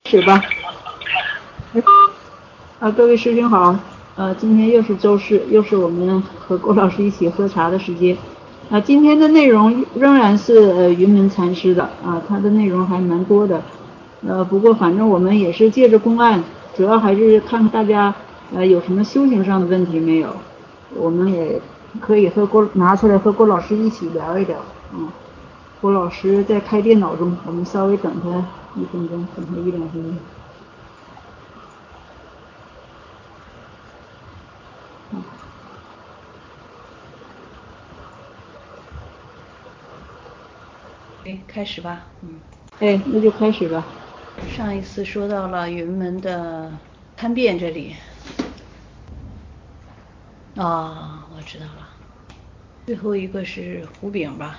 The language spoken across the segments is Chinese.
始吧。各位师兄好，今天又是周四，又是我们和郭老师一起喝茶的时间。今天的内容仍然是云门禅师的他的内容还蛮多的。不过反正我们也是借着公案，主要还是看看大家有什么修行上的问题没有，我们也可以拿出来和郭老师一起聊一聊。郭老师在开电脑中，我们稍微等他1分钟，等他1-2分钟。 开始吧。 那就开始吧。 上一次说到了云门的参辩这里。我知道了。最后一个是胡饼吧。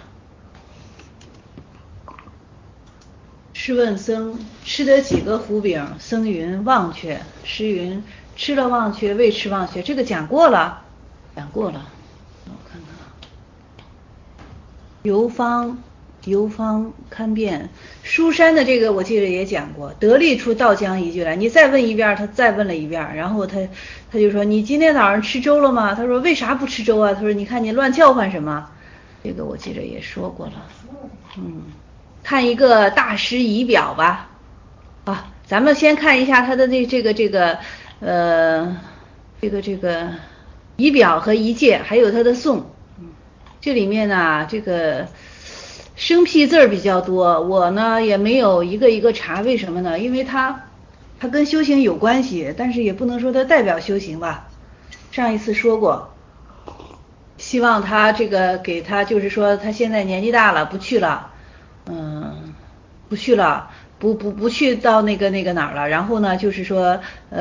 试问僧，吃得几个胡饼？僧云忘却。师云吃了忘却，未吃忘却。这个讲过了。我看看。游方堪辩，书山的这个我记得也讲过，得力出道江一句来，你再问一遍，他再问了一遍，然后他就说你今天早上吃粥了吗？他说为啥不吃粥啊？他说你看你乱叫唤什么？这个我记得也说过了。看一个大师仪表吧。咱们先看一下他的这个仪表和仪戒，还有他的颂。这里面呢，这个生僻字比较多，我呢也没有一个一个查，为什么呢？因为它跟修行有关系，但是也不能说它代表修行吧。上一次说过，希望他这个给他就是说他现在年纪大了，不去了，不去到那个哪儿了。然后呢，就是说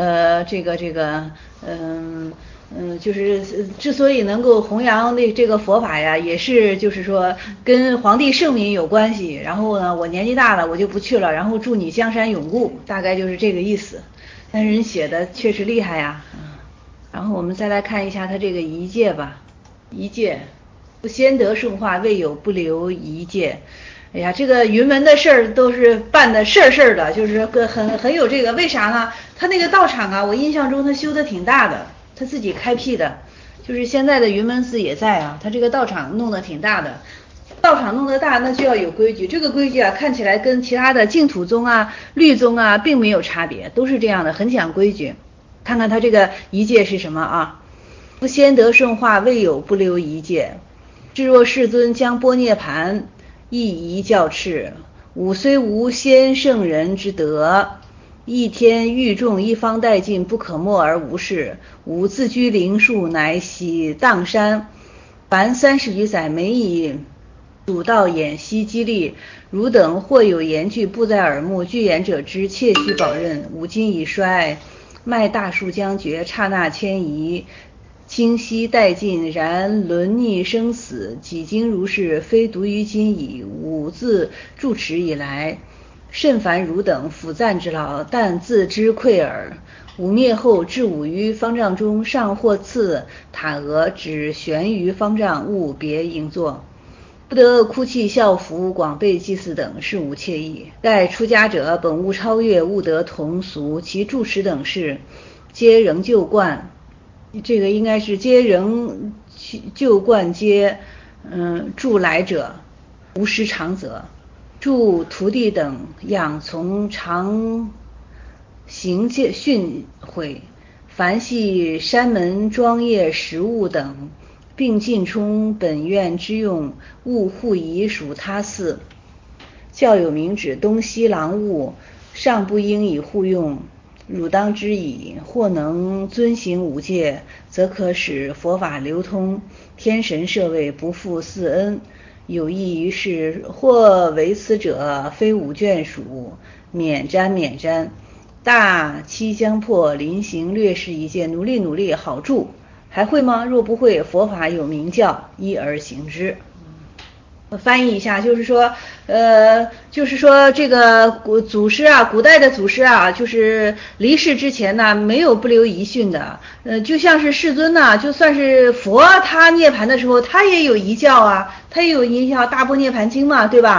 就是之所以能够弘扬这个佛法呀，也是就是说跟皇帝圣明有关系。然后呢，我年纪大了，我就不去了。然后祝你江山永固，大概就是这个意思。但是人写的确实厉害呀。然后我们再来看一下他这个仪戒吧。仪戒，不先得顺化，未有不留仪戒。哎呀，这个云门的事儿都是办的事儿的，就是很有这个。为啥呢？他那个道场啊，我印象中他修的挺大的，他自己开辟的，就是现在的云门寺也在啊，他这个道场弄得挺大的。道场弄得大，那就要有规矩。这个规矩啊，看起来跟其他的净土宗啊、律宗啊并没有差别，都是这样的，很讲规矩。看看他这个仪戒是什么啊？不先得顺化，未有不留仪戒。至若世尊将般涅盘，亦宜教敕。吾虽无先圣人之德，一天欲众一方殆尽，不可没而无事。吾自居灵树，乃喜荡山，凡30余载，每以主道演习激励。汝等或有言句布在耳目，具言者之，切须保任。吾今已衰，迈大树将绝，刹那迁移，清晰殆尽。然轮逆生死，几经如是，非独于今矣。吾自住持以来，甚烦汝等辅赞之劳，但自知愧耳。吾灭后至吾于方丈中，上或赐塔额，只悬于方丈，勿别应作。不得哭泣笑服，广备祭祀等，是无惬意。盖出家者本无超越，勿得同俗。其住持等事，皆仍旧惯。这个应该是皆仍旧惯，皆助来者，无失常则。助徒弟等养从常行训诲，凡系山门庄业食物等，并尽充本院之用，勿互移属他寺。教有明旨，东西廊务，尚不应以互用。汝当知矣。或能遵行五戒，则可使佛法流通，天神舍卫，不负四恩。有益于世，或为此者，非吾眷属，免沾。大期将破，临行略施一戒，努力，好助。还会吗？若不会，佛法有明教，依而行之。翻译一下，就是说这个祖师啊，古代的祖师啊，就是离世之前呢，没有不留遗训的。就像是世尊呢，就算是佛，他涅槃的时候，他也有遗教啊，他也有遗教《大般涅槃经》嘛，对吧？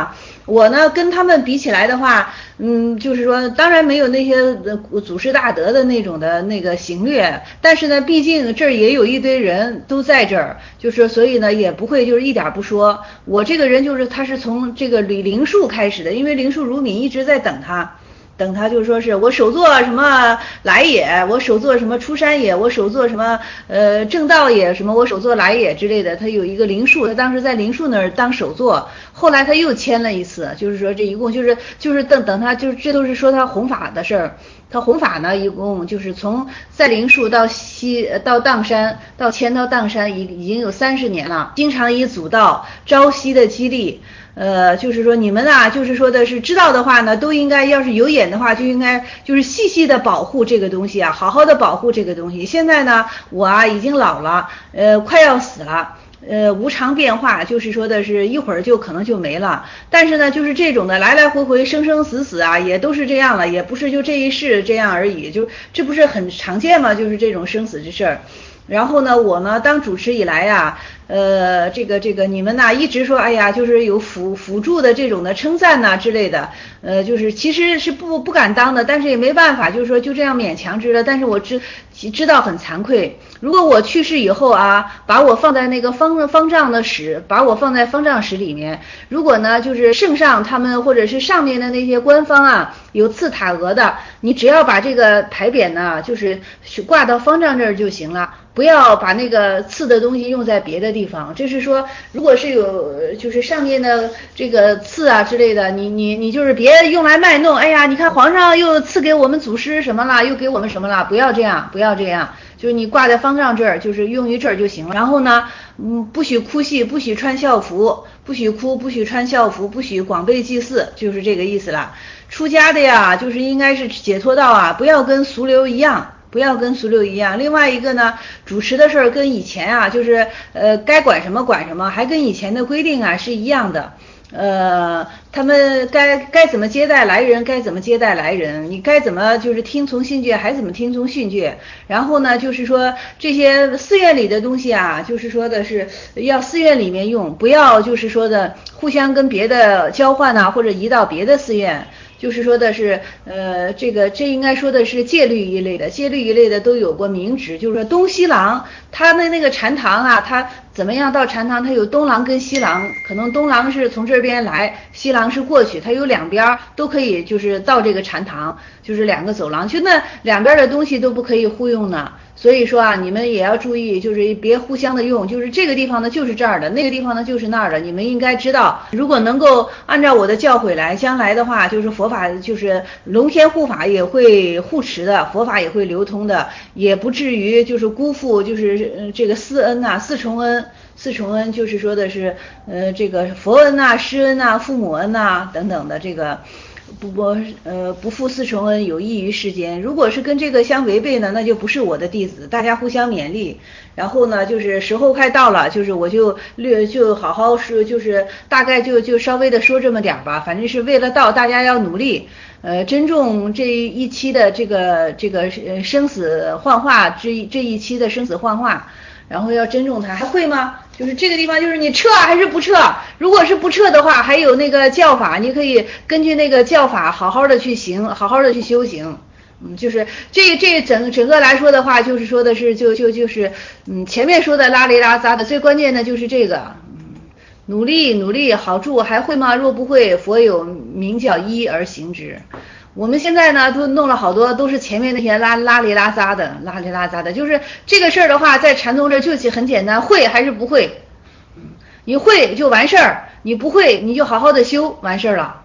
我呢跟他们比起来的话，就是说当然没有那些祖师大德的那种的那个行略，但是呢毕竟这儿也有一堆人都在这儿，就是所以呢也不会就是一点不说。我这个人就是他是从这个灵树开始的，因为灵树如敏一直在等他就说是我首座什么来也，我首座什么出山也，我首座什么正道也，什么我首座来也之类的。他有一个灵树，他当时在灵树那儿当首座，后来他又迁了一次，就是说这一共就是等他就是这都是说他弘法的事儿。他弘法呢，一共就是从在灵树到砀山，到迁到砀山，已经有30年了。经常以祖道朝夕的激励。就是说你们啊，就是说的是知道的话呢，都应该要是有眼的话，就应该就是细细的保护这个东西啊，好好的保护这个东西。现在呢，我啊已经老了，快要死了。无常变化，就是说的是一会儿就可能就没了。但是呢，就是这种的来来回回、生生死死啊，也都是这样了，也不是就这一世这样而已，就这不是很常见吗？就是这种生死之事儿。然后呢，我呢当主持以来呀，这个你们呐一直说，哎呀，就是有辅助的这种的称赞呐之类的，就是其实是不敢当的，但是也没办法，就是说就这样勉强之了。但是我知道很惭愧，如果我去世以后啊，把我放在那个方丈的室，把我放在方丈室里面，如果呢就是圣上他们或者是上面的那些官方啊有赐塔额的，你只要把这个牌匾呢就是挂到方丈这儿就行了。不要把那个刺的东西用在别的地方，这是说，如果是有就是上面的这个刺啊之类的，你就是别用来卖弄。哎呀，你看皇上又赐给我们祖师什么了，又给我们什么了，不要这样，不要这样，就是你挂在方丈这儿，就是用于这儿就行了。然后呢，不许哭戏，不许穿校服，不许哭，不许穿校服，不许广被祭祀，就是这个意思了。出家的呀，就是应该是解脱道啊，不要跟俗流一样。不要跟俗流一样。另外一个呢，主持的事儿跟以前啊，就是该管什么管什么，还跟以前的规定啊是一样的。他们该怎么接待来人，该怎么接待来人，你该怎么就是听从训诫，还怎么听从训诫。然后呢，就是说这些寺院里的东西啊，就是说的是要寺院里面用，不要就是说的互相跟别的交换啊，或者移到别的寺院。就是说的是，这应该说的是戒律一类的，戒律一类的都有过明旨，就是说东西廊，它的那个禅堂啊，它怎么样到禅堂，它有东廊跟西廊，可能东廊是从这边来，西廊是过去，它有两边都可以，就是到这个禅堂，就是2个走廊，就那两边的东西都不可以互用呢。所以说啊，你们也要注意，就是别互相的用，就是这个地方呢就是这儿的，那个地方呢就是那儿的，你们应该知道，如果能够按照我的教诲来，将来的话就是佛法就是龙天护法也会护持的，佛法也会流通的，也不至于就是辜负就是这个四恩呐、四重恩。四重恩就是说的是这个佛恩呐、师恩呐、父母恩呐等等的这个。不负四重恩，有益于世间。如果是跟这个相违背呢，那就不是我的弟子。大家互相勉励，然后呢，就是时候快到了，就是我就好好说，就是大概就稍微的说这么点吧。反正是为了到，大家要努力。珍重这一期的这个生死幻化这一期的生死幻化。然后要珍重它，还会吗？就是这个地方，就是你撤还是不撤？如果是不撤的话，还有那个教法，你可以根据那个教法好好的去行，好好的去修行。就是这整个来说的话，就是说的是就是前面说的拉里拉杂的，最关键的就是这个。努力好处还会吗？若不会，佛有明教依而行之。我们现在呢都弄了好多，都是前面那些拉里拉杂的，就是这个事儿的话，在禅宗这就很简单，会还是不会？你会就完事儿，你不会你就好好的修，完事儿了。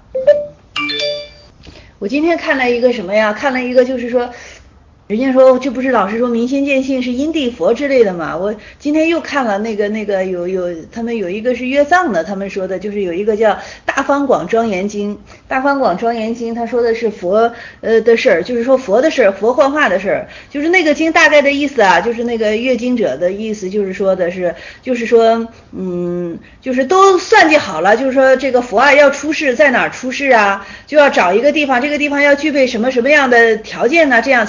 我今天看了一个什么呀？看了一个就是说。人家说这不是老是说明心见性是因地佛之类的嘛？我今天又看了那个有他们有一个是约藏的，他们说的就是有一个叫《大方广庄严经》，《大方广庄严经》他说的是佛的事儿，就是说佛的事儿，佛幻化的事儿，就是那个经大概的意思啊，就是那个阅经者的意思，就是说的是，就是说就是都算计好了，就是说这个佛啊要出世在哪儿出世啊，就要找一个地方，这个地方要具备什么样的条件呢？这样才出世。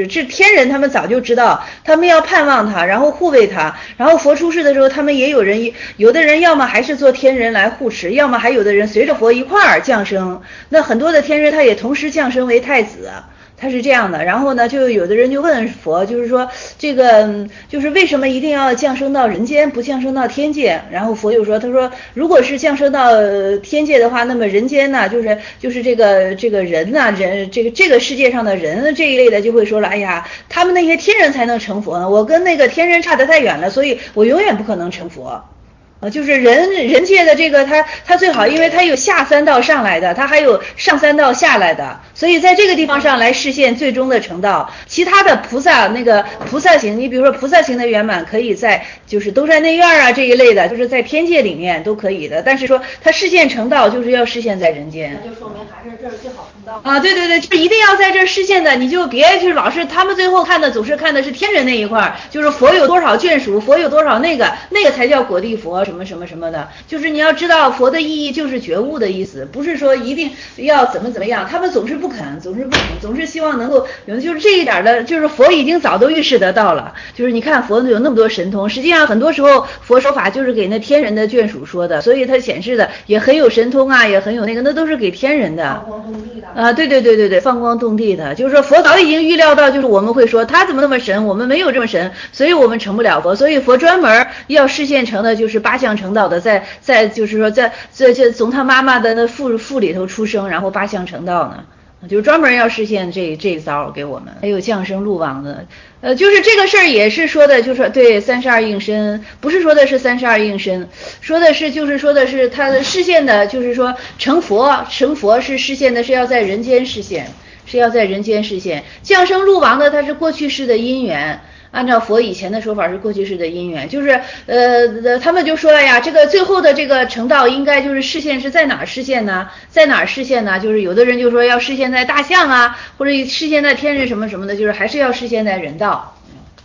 就是这天人他们早就知道，他们要盼望他，然后护卫他，然后佛出世的时候，他们也有的人要么还是做天人来护持，要么还有的人随着佛一块儿降生，那很多的天人他也同时降生为太子。他是这样的，然后呢，就有的人就问佛，就是说这个就是为什么一定要降生到人间，不降生到天界？然后佛就说，他说如果是降生到天界的话，那么人间呢，就是这个人呢，这个世界上的人这一类的就会说了，哎呀，他们那些天人才能成佛呢，我跟那个天人差得太远了，所以我永远不可能成佛。就是人界的这个他最好，因为他有下三道上来的，他还有上三道下来的，所以在这个地方上来实现最终的成道。其他的菩萨那个菩萨行，你比如说菩萨行的圆满可以在就是兜率内院啊这一类的，就是在天界里面都可以的，但是说他实现成道就是要实现在人间。 那就说明还是这儿最好成道啊，对对对，就是一定要在这儿实现的，你就别就是老是他们最后看的总是看的是天人那一块，就是佛有多少眷属，佛有多少那个才叫果地佛什么什么什么的，就是你要知道佛的意义就是觉悟的意思，不是说一定要怎么样，他们总是不肯，总是希望能够有，就是这一点的，就是佛已经早都预示得到了，就是你看佛有那么多神通，实际上很多时候佛说法就是给那天人的眷属说的，所以它显示的也很有神通啊，也很有那个，那都是给天人的。 放光动地的对，放光动地的，就是说佛早已经预料到，就是我们会说他怎么那么神，我们没有这么神，所以我们成不了佛，所以佛专门要实现成的就是八相成道的，在就是说在从他妈妈的那腹里头出生，然后八相成道呢。就是专门要实现这一招给我们，还有降生路王的，就是这个事儿也是说的，就是说对32应身，不是说的是32应身，说的是就是说的是他的实现的，就是说成佛是实现的是要在人间实现，降生路王的它是过去世的因缘。按照佛以前的说法是过去世的因缘，就是他们就说了呀，这个最后的这个成道应该就是实现是在哪儿实现呢？就是有的人就说要实现在大象啊，或者实现在天人什么什么的，就是还是要实现在人道。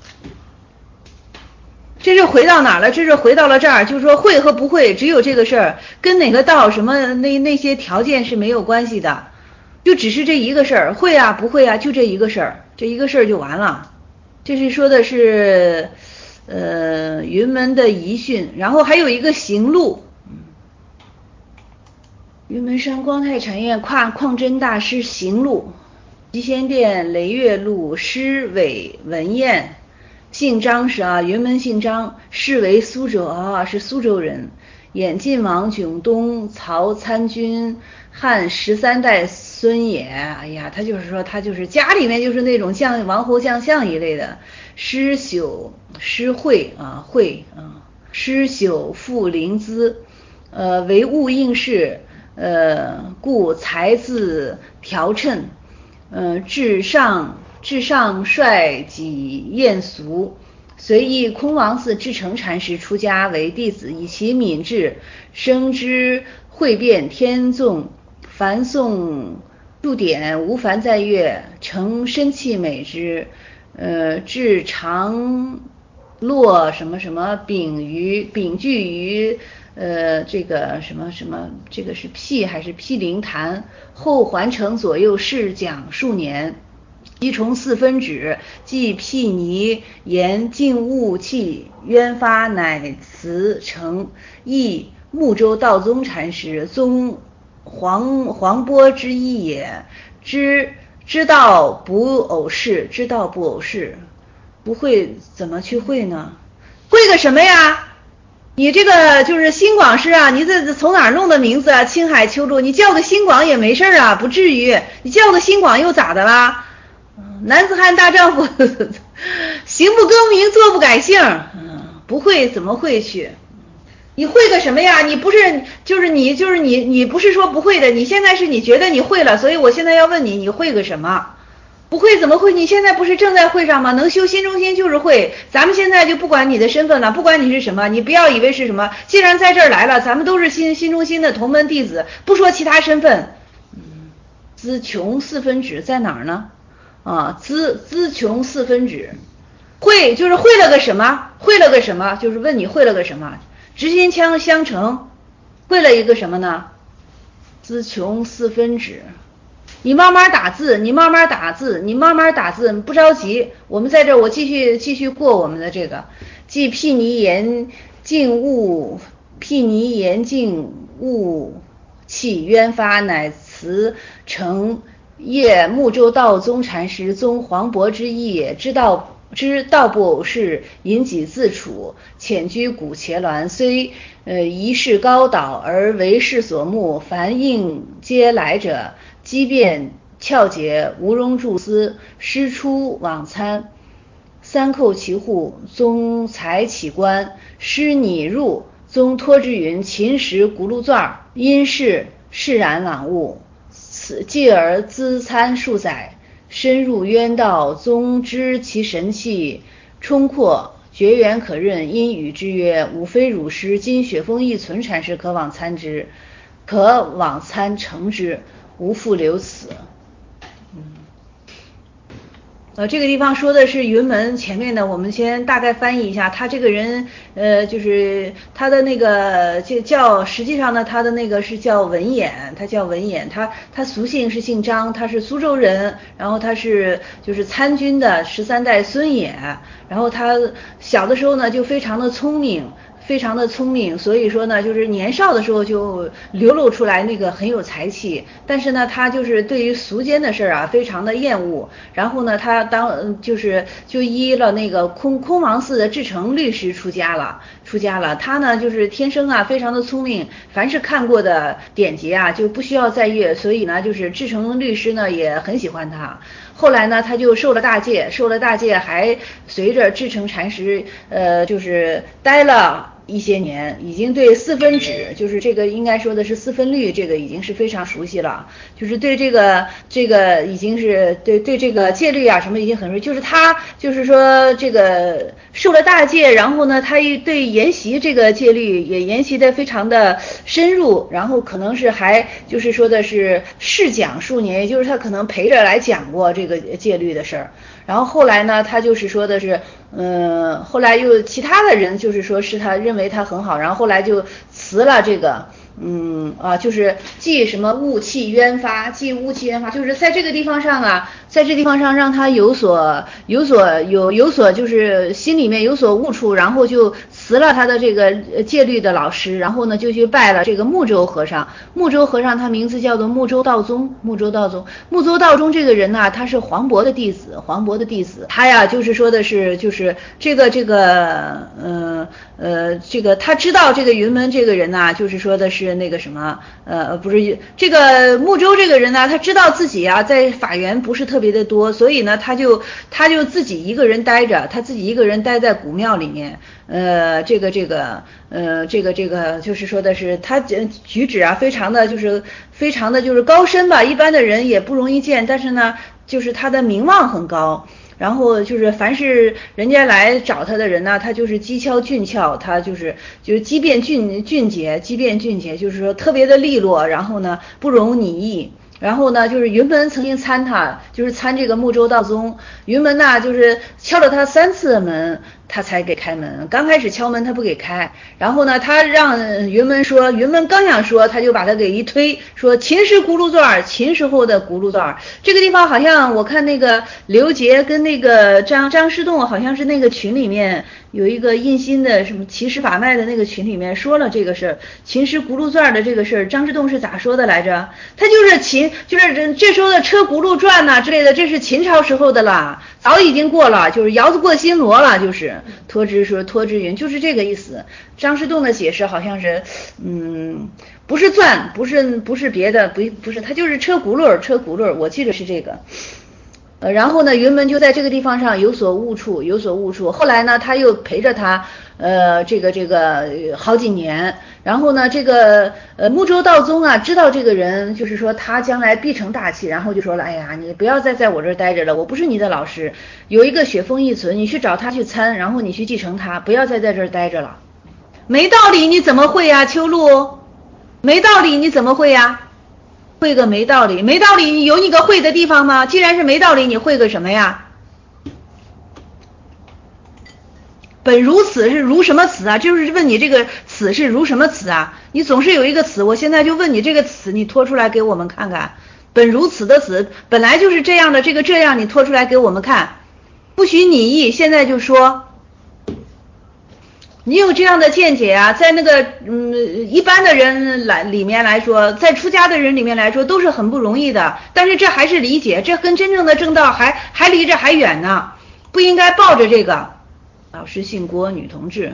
这是回到哪儿了？这是回到了这儿，就是说会和不会只有这个事儿，跟哪个道什么那些条件是没有关系的，就只是这一个事儿，会啊不会啊，就这一个事儿，这一个事儿就完了。这是说的是云门的遗训，然后还有一个行路，云门山光泰禅院旷真大师行路，集贤殿雷月路师韦文彦，姓张是云门姓张，是为苏州是苏州人，演晋王迥东曹参军汉13代孙也。哎呀，他就是说他就是家里面就是那种像王侯将相一类的。诗朽诗慧诗朽赋临兹，为物应试，故才自调称，至上率己厌俗，随意空王寺至诚禅师出家为弟子，以其敏智生之汇变天纵，凡诵入典无凡在阅，诚深气美之。至常落什么什么丙句于这个什么什么，这个是辟还是辟灵坛，后还成左右侍讲数年，即从4分指，即辟泥言静物气渊发，乃辞成，亦睦州道宗禅师，宗黄波之一也，知道不偶事，不会怎么去会呢？会个什么呀？你这个就是新广师啊，你这从哪儿弄的名字啊？青海秋露，你叫个新广也没事啊，不至于。你叫个新广又咋的啦？男子汉大丈夫，行不更名，坐不改姓，不会怎么会去？你会个什么呀？你不是你不是说不会的，你现在是你觉得你会了，所以我现在要问你，你会个什么？不会怎么会？你现在不是正在会上吗？能修心中心就是会。咱们现在就不管你的身份了，不管你是什么，你不要以为是什么。既然在这儿来了，咱们都是心中心的同门弟子，不说其他身份。资穷4分指在哪儿呢？资穷4分指，会就是会了个什么？就是问你会了个什么？执心腔相承，会了一个什么呢？资穷4分指。 你慢慢打字，你慢慢打字，你慢慢打字，不着急。我们在这儿，我继续过我们的这个，即辟泥言静物气渊发，乃辞成业木州道宗禅师宗黄渤之意也。知道不偶是隐己自处，潜居古伽峦，虽仪式高岛，而为世所慕。凡应皆来者，机变窍捷，无容著思。师出往参，三叩其户，宗才起观。师拟入，宗托之云：秦时轱辘钻，因释然朗悟。继而资参数载，深入渊道，宗知其神气冲阔，绝缘可任。因语之曰：吾非汝师，今雪峰一存禅师可往参成之，无复留此。这个地方说的是云门前面的，我们先大概翻译一下。他这个人，就是他的那个就叫，实际上呢，他的那个是叫文衍，他叫文衍，他俗姓是姓张，他是苏州人，然后他是就是参军的13代孙也，然后他小的时候呢就非常的聪明，所以说呢，就是年少的时候就流露出来那个很有才气，但是呢，他就是对于俗间的事儿啊，非常的厌恶。然后呢，他就依了那个空王寺的至诚律师出家了。他呢，就是天生啊非常的聪明，凡是看过的典籍啊就不需要再阅，所以呢，就是至诚律师呢也很喜欢他。后来呢，他就受了大戒，还随着至诚禅师，就是待了一些年，已经对四分指，就是这个应该说的是四分律，这个已经是非常熟悉了，就是对这个已经是对这个戒律啊什么已经很熟悉，就是他就是说这个受了大戒，然后呢，他对研习这个戒律也研习的非常的深入，然后可能是还就是说的是试讲数年，也就是他可能陪着来讲过这个戒律的事儿。然后后来呢，他就是说的是，后来又其他的人就是说是他认为他很好，然后后来就辞了这个，就是即什么物气渊发，就是在这个地方上啊，让他有所就是心里面有所悟处，然后就辞了他的这个戒律的老师，然后呢就去拜了这个木州和尚。木州和尚他名字叫做木州道宗这个人呢，他是黄渤的弟子，他呀就是说的是就是这个他知道这个云门这个人呢，就是说的是那个什么不是这个木州这个人呢，他知道自己啊在法缘不是特别的多，所以呢他就自己一个人待着，在古庙里面。就是说的是他举止啊非常的就是高深吧，一般的人也不容易见，但是呢就是他的名望很高，然后就是凡是人家来找他的人呢，他就是机敲俊俏，他就是机变俊捷，就是说特别的利落，然后呢不容拟意。然后呢，就是云门曾经参他，就是参这个木州道宗。云门呐，就是敲了他3次门，他才给开门。刚开始敲门他不给开，然后呢，他让云门说，云门刚想说，他就把他给一推，说秦时轱辘钻，秦时候的轱辘钻。这个地方好像我看那个刘杰跟那个张师洞，好像是那个群里面有一个印心的什么奇师法脉的那个群里面说了这个事儿，秦时轱辘钻的这个事儿，张师洞是咋说的来着？他就是这时候的车轱辘转呐之类的，这是秦朝时候的了，早已经过了，就是窑子过新罗了，就是托之云，就是这个意思。张师洞的解释好像是，不是钻，不是别的，不是，他就是车轱辘，我记得是这个。然后呢，云门就在这个地方上有所悟处。后来呢，他又陪着他，这个好几年。然后呢，这个木州道宗啊，知道这个人，就是说他将来必成大器，然后就说了，哎呀，你不要再在我这儿待着了，我不是你的老师，有一个雪峰一存，你去找他去参，然后你去继承他，不要再在这儿待着了。没道理你怎么会呀，秋露？没道理你怎么会呀？会个没道理，你有你个会的地方吗？既然是没道理，你会个什么呀？本如此是如什么词啊？就是问你这个此是如什么词啊？你总是有一个词，我现在就问你这个词，你拖出来给我们看看。 本如此的此，本来就是这样的，这样你拖出来给我们看，不许你意，现在就说你有这样的见解啊，在那个一般的人里面来说，在出家的人里面来说都是很不容易的，但是这还是理解，这跟真正的正道还离着还远呢，不应该抱着这个。老师姓郭，女同志。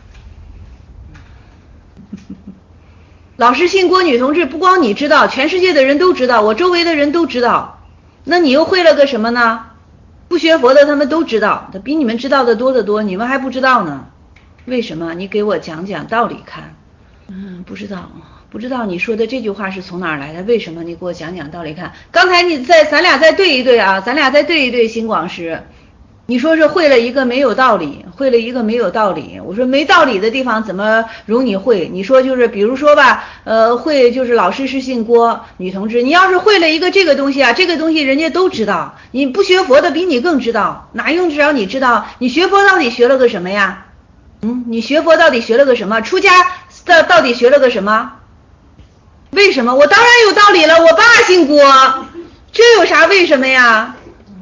老师姓郭，女同志，不光你知道，全世界的人都知道，我周围的人都知道。那你又会了个什么呢？不学佛的他们都知道，他比你们知道的多得多，你们还不知道呢。为什么？你给我讲讲道理看。不知道你说的这句话是从哪儿来的？为什么？你给我讲讲道理看。刚才咱俩再对一对啊，咱俩再对一对新广师。你说是会了一个没有道理，会了一个没有道理。我说没道理的地方怎么容你会？你说就是比如说吧，会就是老师是姓郭，女同志，你要是会了一个这个东西啊，这个东西人家都知道，你不学佛的比你更知道，哪用得着你知道？你学佛到底学了个什么呀？你学佛到底学了个什么？出家到底学了个什么？为什么？我当然有道理了，我爸姓郭，这有啥为什么呀？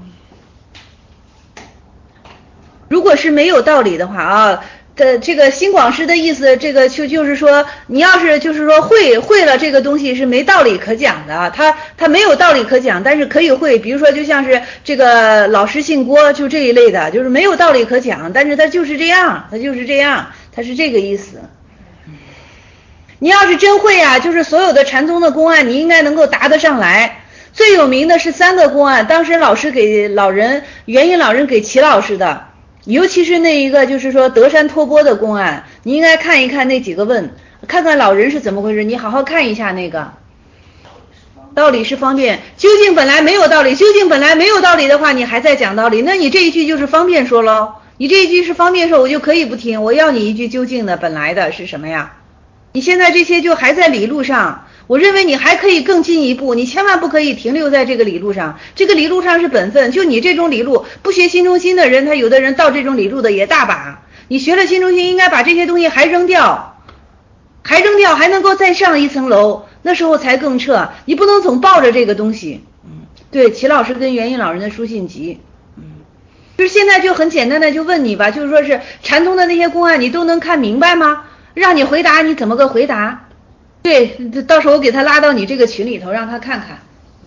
如果是没有道理的话啊，这个新广师的意思，这个就是说，你要是就是说会了这个东西是没道理可讲的，他没有道理可讲，但是可以会，比如说就像是这个老师姓郭，就这一类的，就是没有道理可讲，但是他就是这样，他是这个意思。你要是真会啊，就是所有的禅宗的公案，你应该能够答得上来。最有名的是3个公案，当时老师给元音老人给齐老师的。尤其是那一个就是说德山托钵的公案，你应该看一看那几个问，看看老人是怎么回事，你好好看一下那个。道理是方便，究竟本来没有道理，究竟本来没有道理的话，你还在讲道理，那你这一句就是方便说咯，你这一句是方便说，我就可以不听，我要你一句究竟的本来的是什么呀？你现在这些就还在理路上，我认为你还可以更进一步，你千万不可以停留在这个理路上，这个理路上是本分，就你这种理路，不学心中心的人，他有的人到这种理路的也大把，你学了心中心应该把这些东西还扔掉，还能够再上一层楼，那时候才更彻，你不能总抱着这个东西。对，齐老师跟元音老人的书信集，就是现在就很简单的就问你吧，就是说是禅宗的那些公案你都能看明白吗？让你回答你怎么个回答？对，到时候我给他拉到你这个群里头让他看看。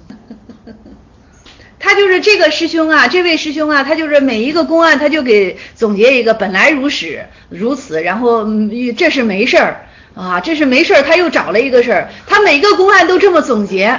他就是这个师兄啊，这位师兄啊，他就是每一个公案他就给总结一个本来如始如此，然后这是没事儿啊，这是没事儿，他又找了一个事儿，他每个公案都这么总结。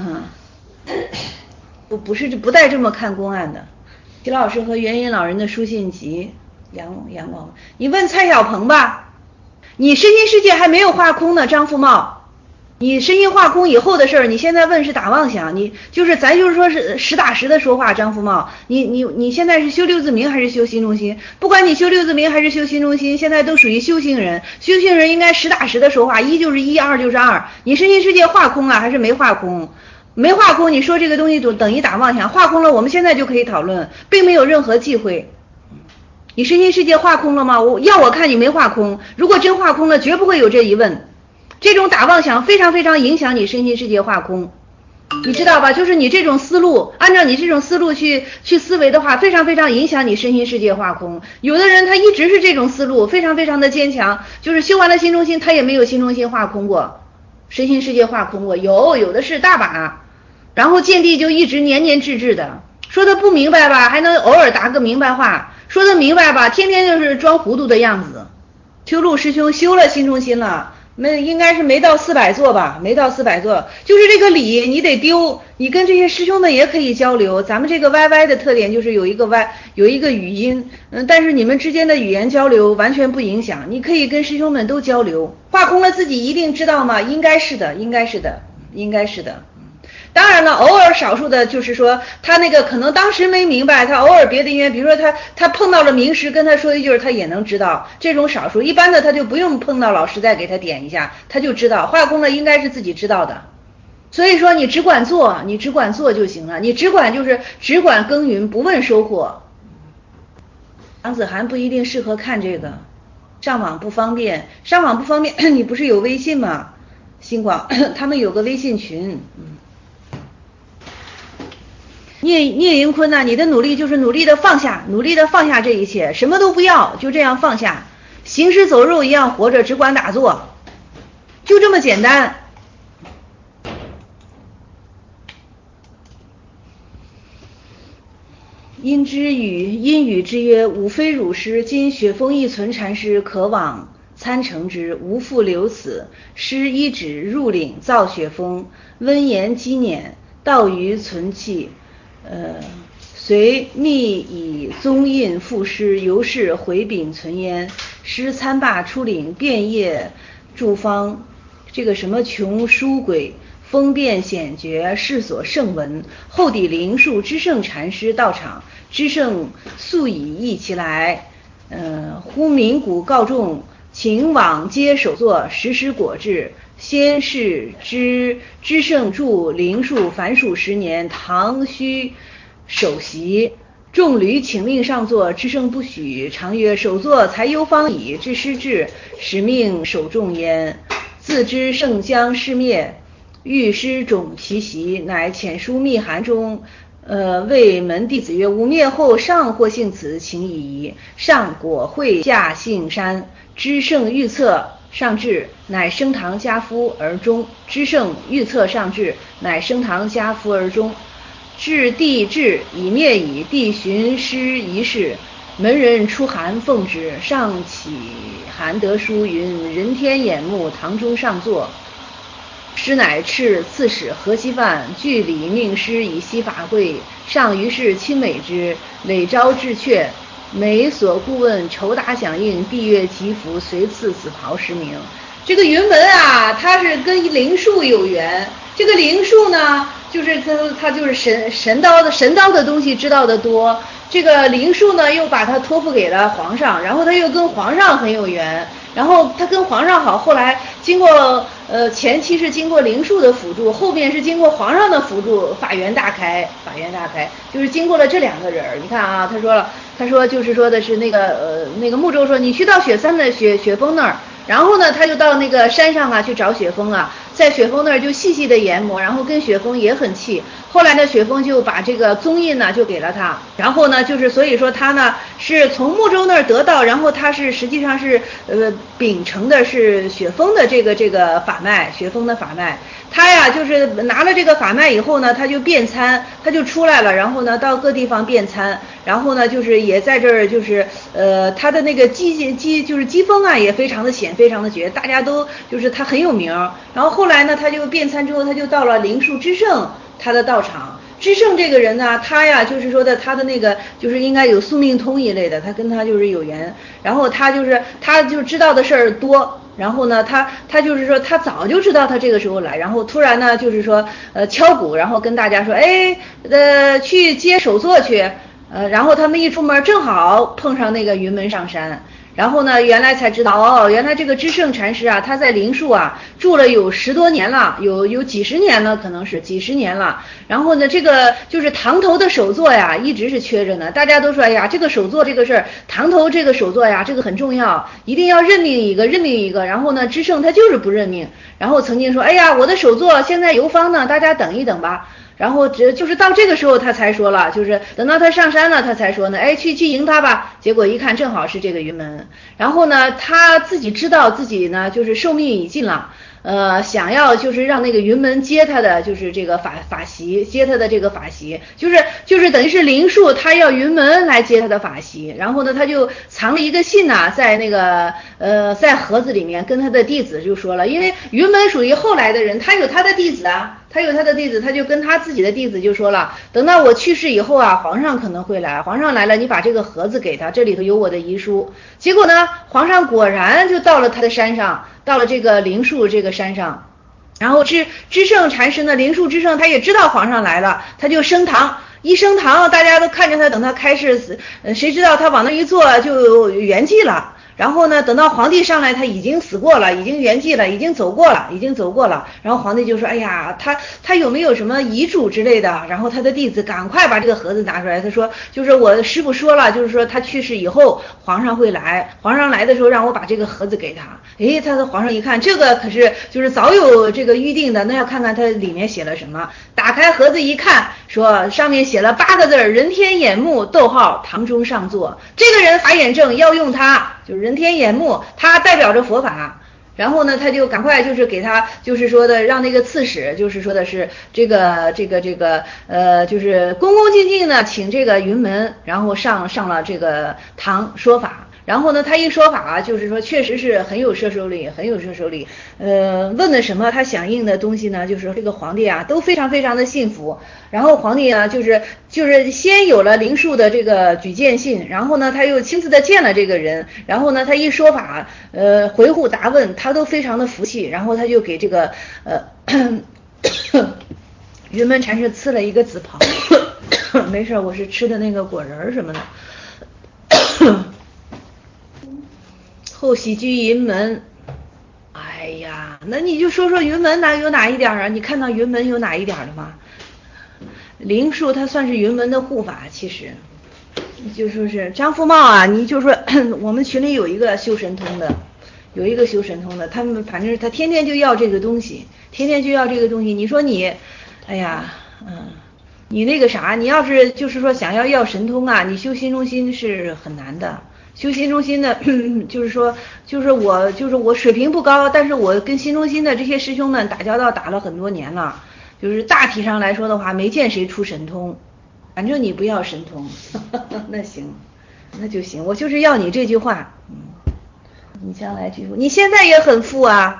不带这么看公案的。齐老师和元音老人的书信集，杨广，你问蔡小鹏吧。你身心世界还没有化空呢，张富茂，你身心化空以后的事儿，你现在问是打妄想，你就是咱就是说是实打实的说话，张富茂，你现在是修六字明还是修心中心？不管你修六字明还是修心中心，现在都属于修行人，修行人应该实打实的说话，一就是一，二就是二。你身心世界化空了还是没化空？没化空，你说这个东西等于打妄想，化空了，我们现在就可以讨论，并没有任何忌讳。你身心世界化空了吗？我看你没化空，如果真化空了，绝不会有这一问。这种打妄想非常非常影响你身心世界化空，你知道吧？就是你这种思路，按照你这种思路去思维的话，非常非常影响你身心世界化空。有的人他一直是这种思路，非常非常的坚强，就是修完了心中心，他也没有心中心化空过，身心世界化空过，有的是大把。然后见地就一直年年滞滞的，说的不明白吧，还能偶尔答个明白话。说的明白吧，天天就是装糊涂的样子。秋露师兄修了心中心了，应该是没到400座吧，没到400座。就是这个理你得丢，你跟这些师兄们也可以交流。咱们这个 YY 的特点就是有一个语音，但是你们之间的语言交流完全不影响，你可以跟师兄们都交流。化空了自己一定知道吗？应该是的。当然了，偶尔少数的就是说他那个可能当时没明白，他偶尔别的因为比如说他碰到了名师跟他说一句他也能知道，这种少数，一般的他就不用碰到老师再给他点一下他就知道，化空了应该是自己知道的。所以说你只管做就行了，你只管耕耘，不问收获。杨子涵不一定适合看这个，上网不方便你不是有微信吗？星广他们有个微信群。 聂云坤呢，你的努力就是努力的放下，努力的放下这一切，什么都不要，就这样放下，行尸走肉一样活着，只管打坐，就这么简单。因语之曰：吾非汝师，今雪峰一存禅师，可往参成之，无复留此。师依旨入岭造雪峰，温言积辇，道于存器。随密以宗印赋诗，由是回禀存焉。师参罢出岭，遍谒诸方。这个什么穷书轨，风变显绝，世所圣闻。后抵灵树知圣禅师到场，知圣素以忆其来。呼鸣鼓告众，请往皆首座，时果至。先是知圣住灵树，凡属10年，唐须首席。众驴请令上座，知圣不许，常曰：首座才忧方矣。至师至，使命守众焉。自知圣将师灭，欲师种其习，乃遣书密函中，谓门弟子曰：吾灭后，上或幸此，请以仪。上果会下幸山，知圣预测上至，乃升堂加夫而终。知圣预测上至，乃升堂加夫而终。至帝至，已灭矣。帝寻师一事，门人出函奉之。上启函得书云：人天眼目，堂中上座。师乃敕刺史何希范，据礼命师以悉法会。上于是亲美之，累招致阙。每所顾问酬答响应，闭月祈福，随赐紫袍10名。这个云门啊，它是跟灵树有缘。这个灵树呢，就是他就是神道的东西知道的多。这个灵树呢，又把他托付给了皇上，然后他又跟皇上很有缘，然后他跟皇上好，后来经过前期是经过灵树的辅助，后面是经过皇上的辅助，法源大开，就是经过了这2个人。你看啊，他说就是说的是那个穆州说，你去到雪峰那儿，然后呢，他就到那个山上啊去找雪峰啊，在雪峰那儿就细细的研磨，然后跟雪峰也很气。后来呢，雪峰就把这个宗印呢就给了他，然后呢，就是所以说他呢是从穆州那儿得到，然后他是实际上是秉承的是雪峰的这个法脉，雪峰的法脉。他呀就是拿了这个法脉以后呢，他就遍参，他就出来了，然后呢到各地方遍参，然后呢就是也在这儿就是他的那个就是机锋啊也非常的显，非常的绝，大家都就是他很有名。然后后来呢他就遍参之后，他就到了灵树知圣他的道场。知圣这个人呢，他呀就是说的他的那个就是应该有宿命通一类的，他跟他就是有缘，然后他就知道的事儿多。然后呢，他就是说，他早就知道他这个时候来，然后突然呢，就是说，敲鼓，然后跟大家说，去接首座去，然后他们一出门，正好碰上那个云门上山，然后呢，原来才知道，原来这个知圣禅师啊，他在灵树啊住了有10多年了，有几十年了，可能是几十年了。然后呢，这个就是堂头的首座呀，一直是缺着呢。大家都说，哎呀，这个首座这个事儿，堂头这个首座呀，这个很重要，一定要任命一个。然后呢，知圣他就是不任命，然后曾经说，哎呀，我的首座现在游方呢，大家等一等吧。然后就是到这个时候他才说了，就是等到他上山了，他才说呢，去迎他吧。结果一看，正好是这个云门。然后呢，他自己知道自己呢，就是寿命已尽了。想要就是让那个云门接他的就是这个法席，接他的这个法席，就是等于是灵树他要云门来接他的法席，然后呢他就藏了一个信呐，在那个在盒子里面，跟他的弟子就说了，因为云门属于后来的人，他有他的弟子啊，他就跟他自己的弟子就说了，等到我去世以后啊，皇上可能会来，皇上来了，你把这个盒子给他，这里头有我的遗书。结果呢，皇上果然就到了他的山上，到了这个灵树这个山上，然后知圣禅师呢，灵树知圣他也知道皇上来了，他就升堂，一升堂大家都看着他，等他开示，谁知道他往那一坐就圆寂了。 然后呢，等到皇帝上来，他已经死过了，已经圆寂了，已经走过了。然后皇帝就说：“哎呀，他有没有什么遗嘱之类的？”然后他的弟子赶快把这个盒子拿出来，他说：“就是我师傅说了，就是说他去世以后，皇上会来，皇上来的时候让我把这个盒子给他。”诶，他的皇上一看，这个可是就是早有这个预定的，那要看看它里面写了什么。打开盒子一看，说上面写了8个字：人天眼目，堂中上座。这个人法眼正，要用它，就是人天眼目，它代表着佛法。然后呢，他就赶快就是给他，就是说的让那个刺史，就是说的是就是恭恭敬敬的请这个云门，然后上了这个堂说法。然后呢，他一说法啊，就是说确实是很有摄受力。问的什么他响应的东西呢，就是这个皇帝啊都非常非常的信服。然后皇帝呢就是先有了林树的这个举荐信，然后呢他又亲自的见了这个人，然后呢他一说法回复答问他都非常的服气，然后他就给这个云门禅师赐了一个紫袍。没事，我是吃的那个果仁什么的。后喜居云门，哎呀，那你就说说云门有哪一点啊？你看到云门有哪一点了吗？灵树它算是云门的护法，其实就说是张福茂啊，你就说我们群里有一个修神通的，他们反正他天天就要这个东西，你说你，哎呀，你那个啥，你要是就是说想要神通啊，你修心中心是很难的。修心中心的，就是我水平不高，但是我跟心中心的这些师兄们打交道打了很多年了，就是大体上来说的话，没见谁出神通，反正你不要神通，那行，那就行，我就是要你这句话，你将来去富，你现在也很富啊，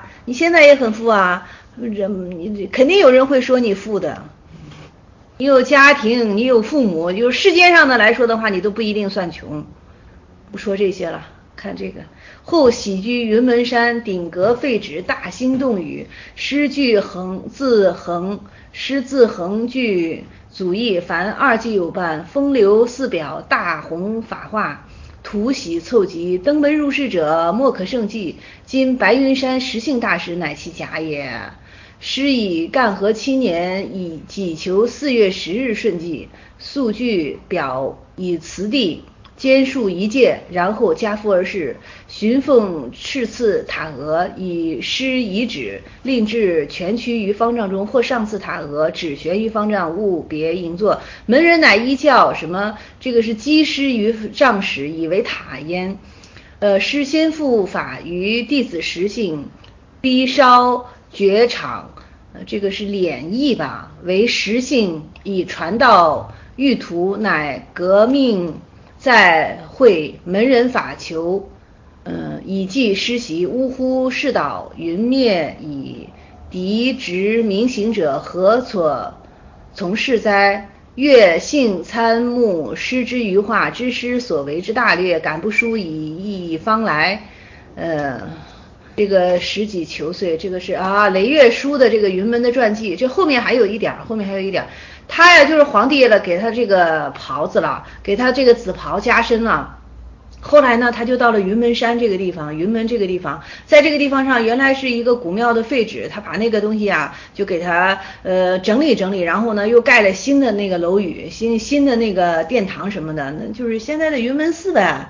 你肯定有人会说你富的，你有家庭，你有父母，就是世间上的来说的话，你都不一定算穷。不说这些了，看这个后喜居云门山，顶阁废止，大兴洞宇，诗字横句祖义，凡2季有半，风流四表，大弘法化，图喜凑集，登门入室者莫可胜计。今白云山实性大师乃其假也。师以干和7年，以己求4月10日顺记，素具表以辞地。兼述一戒，然后加夫而逝，寻奉敕赐塔额，以师遗旨，令至全区于方丈中，或上赐塔额，只悬于方丈，勿别营坐。门人乃依教什么？这个是积师于丈室，以为塔焉。师先复法于弟子实性，逼烧绝场，这个是敛意吧？为实性，以传道欲图，乃革命。在会门人法求，以继师习，呜呼世道云灭，以敌执明行者何所从事哉？月幸参目，师之于化，知师所为之大略，敢不书以一方来。这个10几求岁，这个是雷月书的这个云门的传记，这后面还有一点。他呀就是皇帝了，给他这个袍子了，给他这个紫袍加身了。后来呢，他就到了云门山这个地方，在这个地方上原来是一个古庙的废址，他把那个东西啊就给他整理，然后呢又盖了新的那个楼宇，新的那个殿堂什么的，那就是现在的云门寺呗。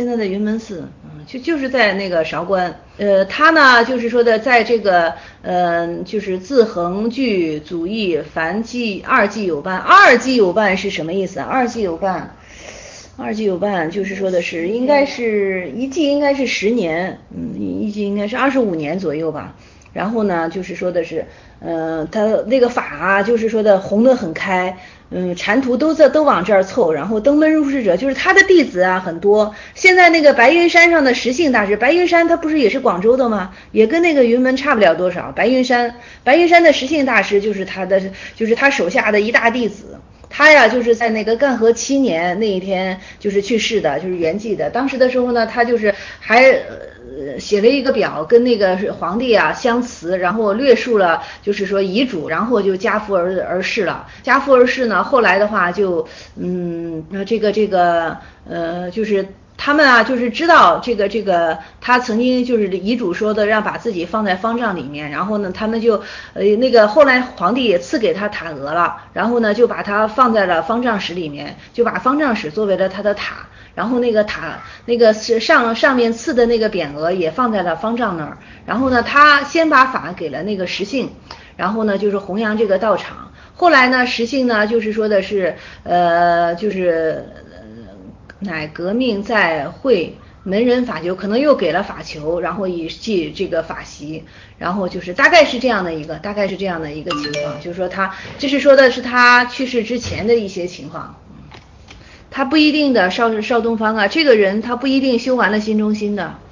就是在那个韶关，他呢就是说的在这个就是字横句祖义，凡2季有半，2季有半是什么意思啊？2季有半就是说的是应该是一季应该是10年，一季应该是25年左右吧。然后呢就是说的是他那个法啊就是说的红得很开，禅徒都往这儿凑，然后登门入室者就是他的弟子啊很多。现在那个白云山上的实性大师，白云山他不是也是广州的吗？也跟那个云门差不了多少。白云山的实性大师就是他手下的一大弟子。他呀就是在那个干和7年那一天就是去世的，就是圆寂的。当时的时候呢，他就是还写了一个表跟那个皇帝啊相辞，然后略述了就是说遗嘱，然后就加夫而逝了。加夫而逝呢，后来的话就就是他们啊就是知道这个他曾经就是遗嘱说的让把自己放在方丈里面，然后呢他们就那个后来皇帝也赐给他塔额了，然后呢就把他放在了方丈室里面，就把方丈室作为了他的塔，然后那个塔那个上面赐的那个匾额也放在了方丈那儿，然后呢他先把法给了那个石信，然后呢就是弘扬这个道场，后来呢石信呢就是说的是乃革命在会门人法球，可能又给了法球，然后以记这个法席，然后就是大概是这样的一个情况，就是说这是说的是他去世之前的一些情况。他不一定的邵东方啊，这个人他不一定修完了心中心的，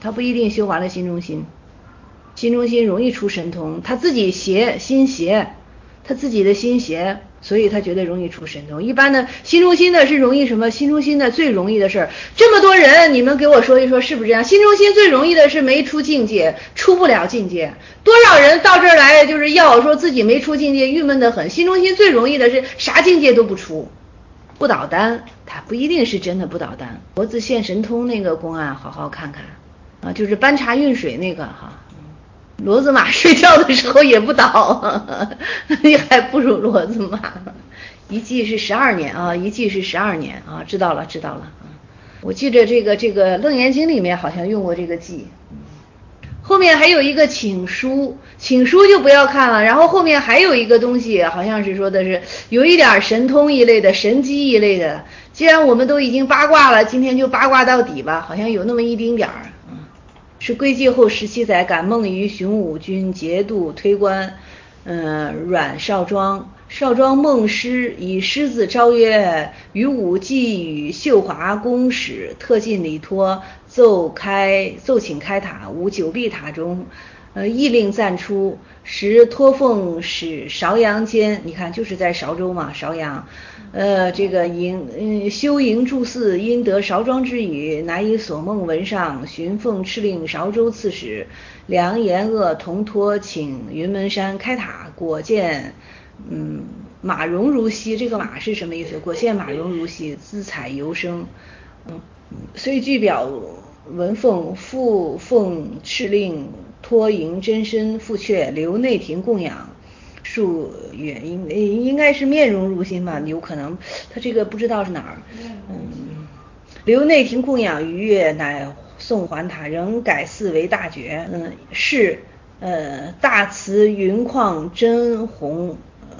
心中心容易出神通，他自己心邪，他自己的心邪，所以他觉得容易出神通。一般的心中心的是容易什么？心中心的最容易的事儿，这么多人，你们给我说一说是不是这样？心中心最容易的是没出境界，出不了境界。多少人到这儿来就是要说自己没出境界，郁闷得很。心中心最容易的是啥境界都不出。不倒单，他不一定是真的不倒单。国字现神通那个公案好好看看啊，就是搬茶运水那个哈。骡子马睡觉的时候也不倒，你还不如骡子马。一季是12年啊，知道了。我记着这个楞严经里面好像用过这个季。后面还有一个请书就不要看了，然后后面还有一个东西，好像是说的是有一点神通一类的、神机一类的。既然我们都已经八卦了，今天就八卦到底吧，好像有那么一丁点儿。是归继后17载，感梦于雄武军节度推官，阮少庄梦师以狮子昭曰：于武既与秀华公使特进礼托，奏请开塔，吾久闭塔中，意令暂出，时托奉使韶阳间，你看就是在韶州嘛，韶阳。这个修营住寺，因得韶庄之语，乃以所梦文上，寻奉敕令韶州刺史梁延鄂同托请云门山开塔，果见马荣如兮，这个马是什么意思？果见马荣如兮，姿采尤生。虽具表文奉，复奉敕令托迎真身复阙，留内廷供养。数月应该是面容如新吧，有可能他这个不知道是哪儿。留内廷供养逾越，乃送还塔，仍改祀为大觉。是大慈云旷真弘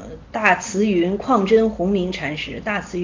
明禅师，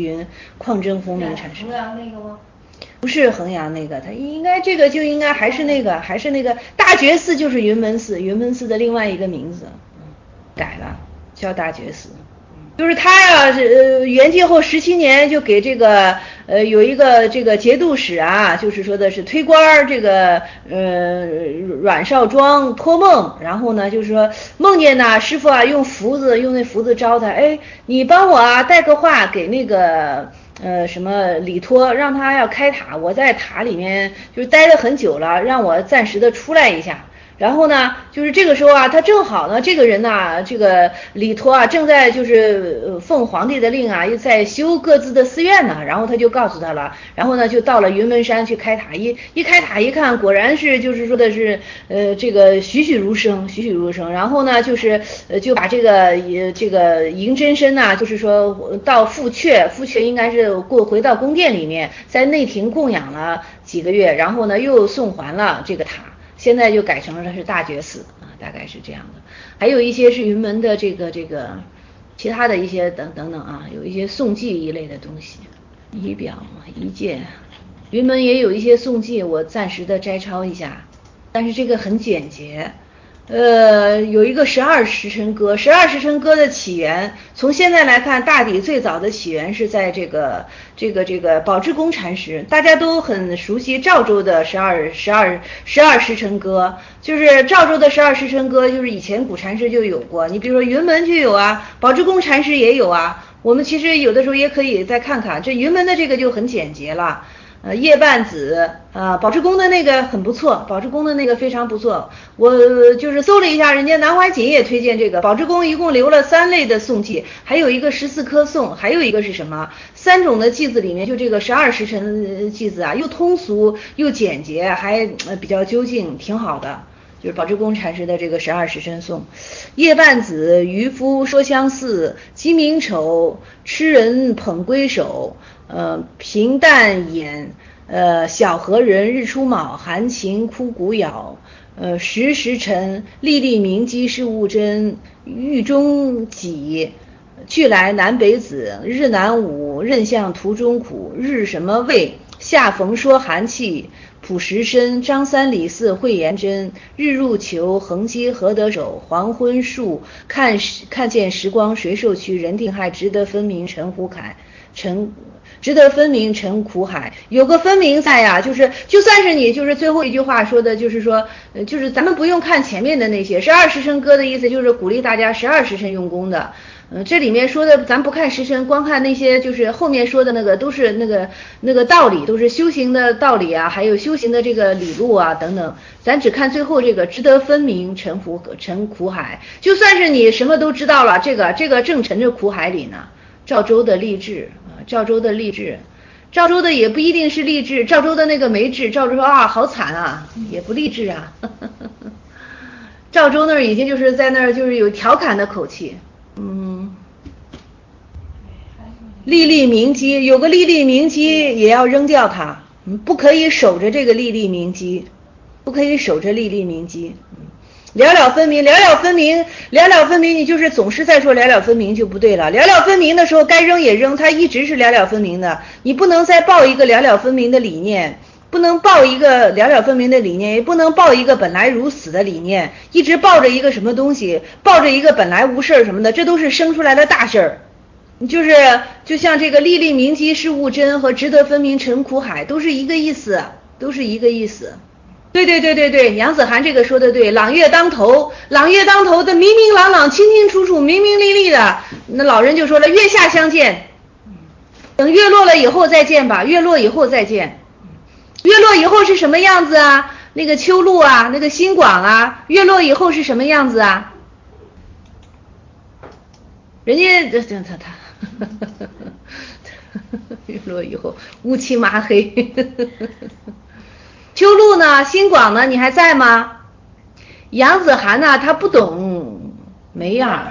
衡阳那个吗？ 不是衡阳那个，他应该这个就应该还是那个大觉寺，就是云门寺的另外一个名字。改了，叫大觉寺。就是他呀，元寂后17年就给这个有一个这个节度使啊，就是说的是推官这个阮少庄托梦，然后呢就是说梦见呢师傅啊用那符子招他，哎，你帮我啊带个话给那个什么李托，让他要开塔，我在塔里面就是待了很久了，让我暂时的出来一下。然后呢，就是这个时候啊，他正好呢，这个人呢，这个李托啊，正在就是奉皇帝的令啊，又在修各自的寺院呢。然后他就告诉他了，然后呢，就到了云门山去开塔。一开塔一看，果然是就是说的是这个栩栩如生。然后呢，就是就把这个迎真身呐，就是说到复阙应该是回到宫殿里面，在内廷供养了几个月，然后呢又送还了这个塔。现在就改成了是大觉寺啊，大概是这样的。还有一些是云门的这个其他的一些等等啊，有一些颂记一类的东西，仪表仪戒，云门也有一些颂记，我暂时的摘抄一下，但是这个很简洁。有一个12时辰歌，12时辰歌的起源，从现在来看，大抵最早的起源是在这个宝志公禅师，大家都很熟悉赵州的12时辰歌，就是赵州的12时辰歌，就是以前古禅师就有过，你比如说云门就有啊，宝志公禅师也有啊，我们其实有的时候也可以再看看，这云门的这个就很简洁了。 叶半子，宝志公的那个很不错，宝志公的那个非常不错。我就是搜了一下，人家南怀瑾也推荐这个。宝志公一共留了3类的宋记，还有一个14科颂，还有一个是什么？3种的记子里面，就这个12时辰记子啊，又通俗又简洁，还比较究竟，挺好的。就是宝志公禅师的这个12时辰颂。叶半子，渔夫说相似，鸡鸣丑，痴人捧龟首。平淡眼，小河人，日出卯，寒晴枯骨杳。10时辰，粒粒鸣鸡是物真，狱中己，去来南北子，日南午，任向途中苦，日什么未，夏逢说寒气，朴实深，张三李四慧言真，日入囚，横击何得手，黄昏树，看见时光谁受屈，人定害，值得分明陈胡凯，值得分明陈苦海，有个分明在呀，就算是你就是最后一句话说的，就是说，就是咱们不用看前面的那些12时辰歌的意思，就是鼓励大家12时辰用功的。这里面说的咱不看时辰，光看那些就是后面说的那个都是那个道理，都是修行的道理啊，还有修行的这个理路啊等等。咱只看最后这个值得分明陈苦海，就算是你什么都知道了，这个正沉着苦海里呢。赵州的励志啊，赵州的也不一定是励志，赵州的那个没志，赵州说啊好惨啊，也不励志啊。赵州那儿已经就是在那儿就是有调侃的口气，粒粒鸣鸡，有个粒粒鸣鸡也要扔掉它，不可以守着这个粒粒鸣鸡，了了分明，你就是总是在说了了分明就不对了。了了分明的时候该扔也扔，它一直是了了分明的。你不能再抱一个了了分明的理念，不能抱一个了了分明的理念，也不能抱一个本来如死的理念，一直抱着一个什么东西，抱着一个本来无事儿什么的，这都是生出来的大事儿。就像这个粒粒鸣鸡是物真和值得分明陈苦海都是一个意思。对，杨子涵这个说的对，朗月当头的明明朗朗、清清楚楚、明明丽丽的，那老人就说了，月下相见，等月落了以后再见吧，月落以后是什么样子啊？那个秋露啊，那个新广啊，月落以后是什么样子啊？人家月落以后乌漆麻黑。秋露呢，新广呢，你还在吗？杨子涵呢，他不懂没样，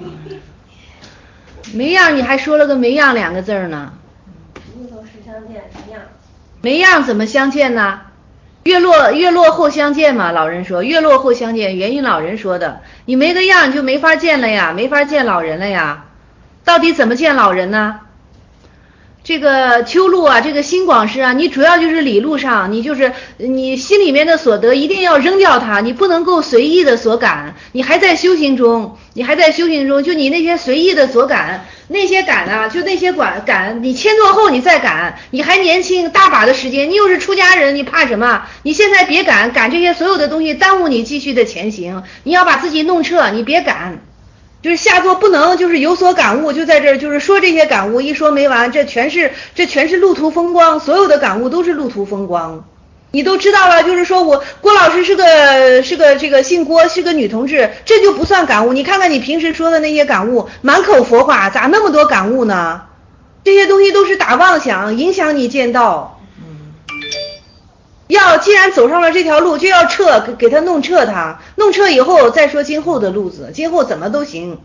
你还说了个没样2个字呢。 日头时相见什么样？ 没样怎么相见呢？月落后相见嘛，老人说月落后相见，元音老人说的，你没个样就没法见了呀，没法见老人了呀。到底怎么见老人呢？这个秋露啊，这个新广师啊，你主要就是理路上，你心里面的所得一定要扔掉它，你不能够随意的所感，你还在修行中，就你那些随意的所感，那些感啊，就那些感，你迁坐后你再感，你还年轻，大把的时间，你又是出家人，你怕什么？你现在别赶这些所有的东西，耽误你继续的前行，你要把自己弄彻，你别赶。就是下座不能就是有所感悟，就在这儿就是说这些感悟一说没完，这全是路途风光，所有的感悟都是路途风光。你都知道了，就是说我郭老师是个这个姓郭，是个女同志，这就不算感悟。你看看你平时说的那些感悟，满口佛话，咋那么多感悟呢？这些东西都是打妄想，影响你见道。既然走上了这条路，就要给他弄彻以后再说今后的路子，今后怎么都行。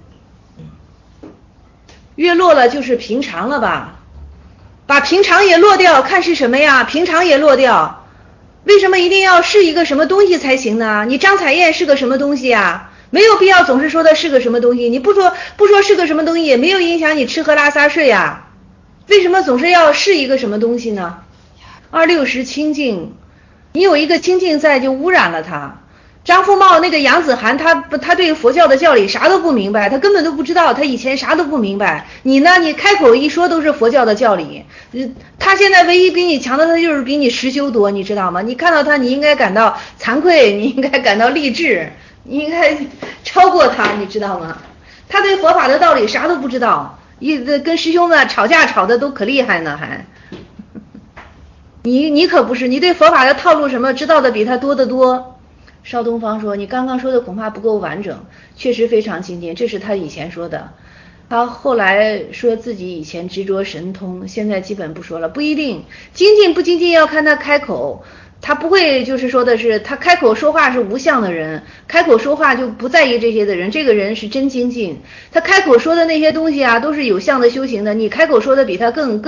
月落了就是平常了吧，把平常也落掉，看是什么呀？平常也落掉，为什么一定要是一个什么东西才行呢？你张彩燕是个什么东西啊？没有必要总是说它是个什么东西，你不说是个什么东西，也没有影响你吃喝拉撒睡啊，为什么总是要是一个什么东西呢？26时清净，你有一个清净在就污染了它。张富茂那个杨子涵，他对佛教的教理啥都不明白，他根本都不知道，他以前啥都不明白。你呢，你开口一说都是佛教的教理，他现在唯一比你强的，他就是比你实修多，你知道吗？你看到他，你应该感到惭愧，你应该感到励志，你应该超过他，你知道吗？他对佛法的道理啥都不知道，跟师兄们吵架吵的都可厉害呢，还。 你可不是，你对佛法的套路什么知道的比他多得多。邵东方说，你刚刚说的恐怕不够完整，确实非常精进，这是他以前说的。他后来说自己以前执着神通，现在基本不说了，不一定精进不精进要看他开口。他不会就是说的是他开口说话是无相的人，开口说话就不在意这些的人，这个人是真精进。他开口说的那些东西啊都是有相的修行的，你开口说的比他更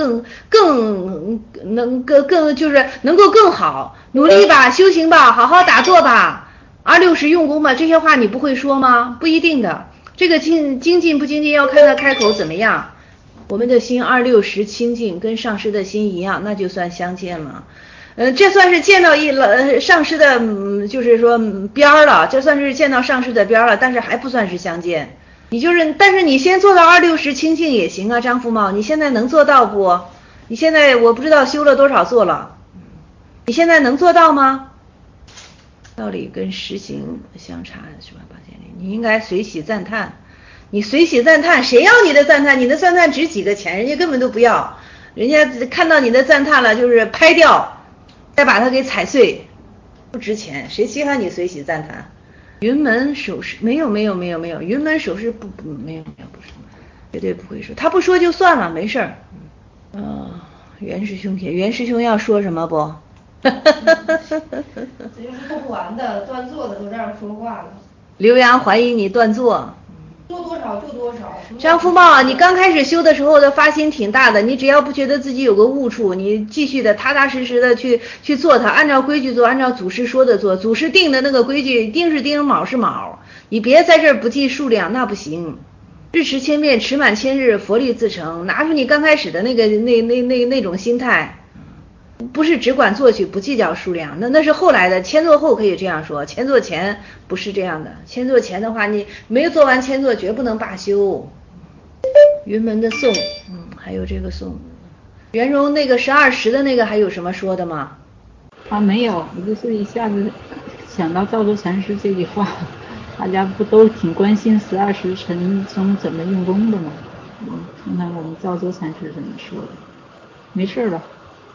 就是能够更好，努力吧，修行吧，好好打坐吧，260用功吧，这些话你不会说吗？不一定的，这个精进不精进要看他开口怎么样。我们的心260清净，跟上师的心一样，那就算相见了。这算是见到上师的，就是说边儿了，这算是见到上师的边儿了，但是还不算是相见。但是你先做到260清净也行啊，张福茂，你现在能做到不？你现在我不知道修了多少座了，你现在能做到吗？道理跟实行相差是吧？8千里，你应该随喜赞叹。你随喜赞叹，谁要你的赞叹？你的赞叹值几个钱？人家根本都不要，人家看到你的赞叹了，就是拍掉，再把它给踩碎，不值钱。谁稀罕你随喜赞叹？云门首饰没有，云门首饰没有不是，绝对不会说，他不说就算了，没事儿。袁师兄要说什么不？ 这就是做不完的，断座的都这样说话了。 刘洋怀疑你断座。 做多少就多少。 张福茂，你刚开始修的时候的发心挺大的，你只要不觉得自己有个误处，你继续的踏踏实实的去做它，按照规矩做，按照祖师说的做，祖师定的那个规矩，丁是丁，卯是卯，你别在这儿不计数量，那不行。日持千遍，持满千日，佛力自成。拿出你刚开始的那种心态，不是只管做去，不计较数量，那是后来的，千做后可以这样说，千做前不是这样的。千做前的话，你没有做完千做，绝不能罢休。云门的颂，还有这个颂，圆融那个12时的那个还有什么说的吗？ 没有，我就是一下子想到赵州禅师这句话，大家不都挺关心12时辰中怎么用功的吗？看看我们赵州禅师怎么说的。没事了。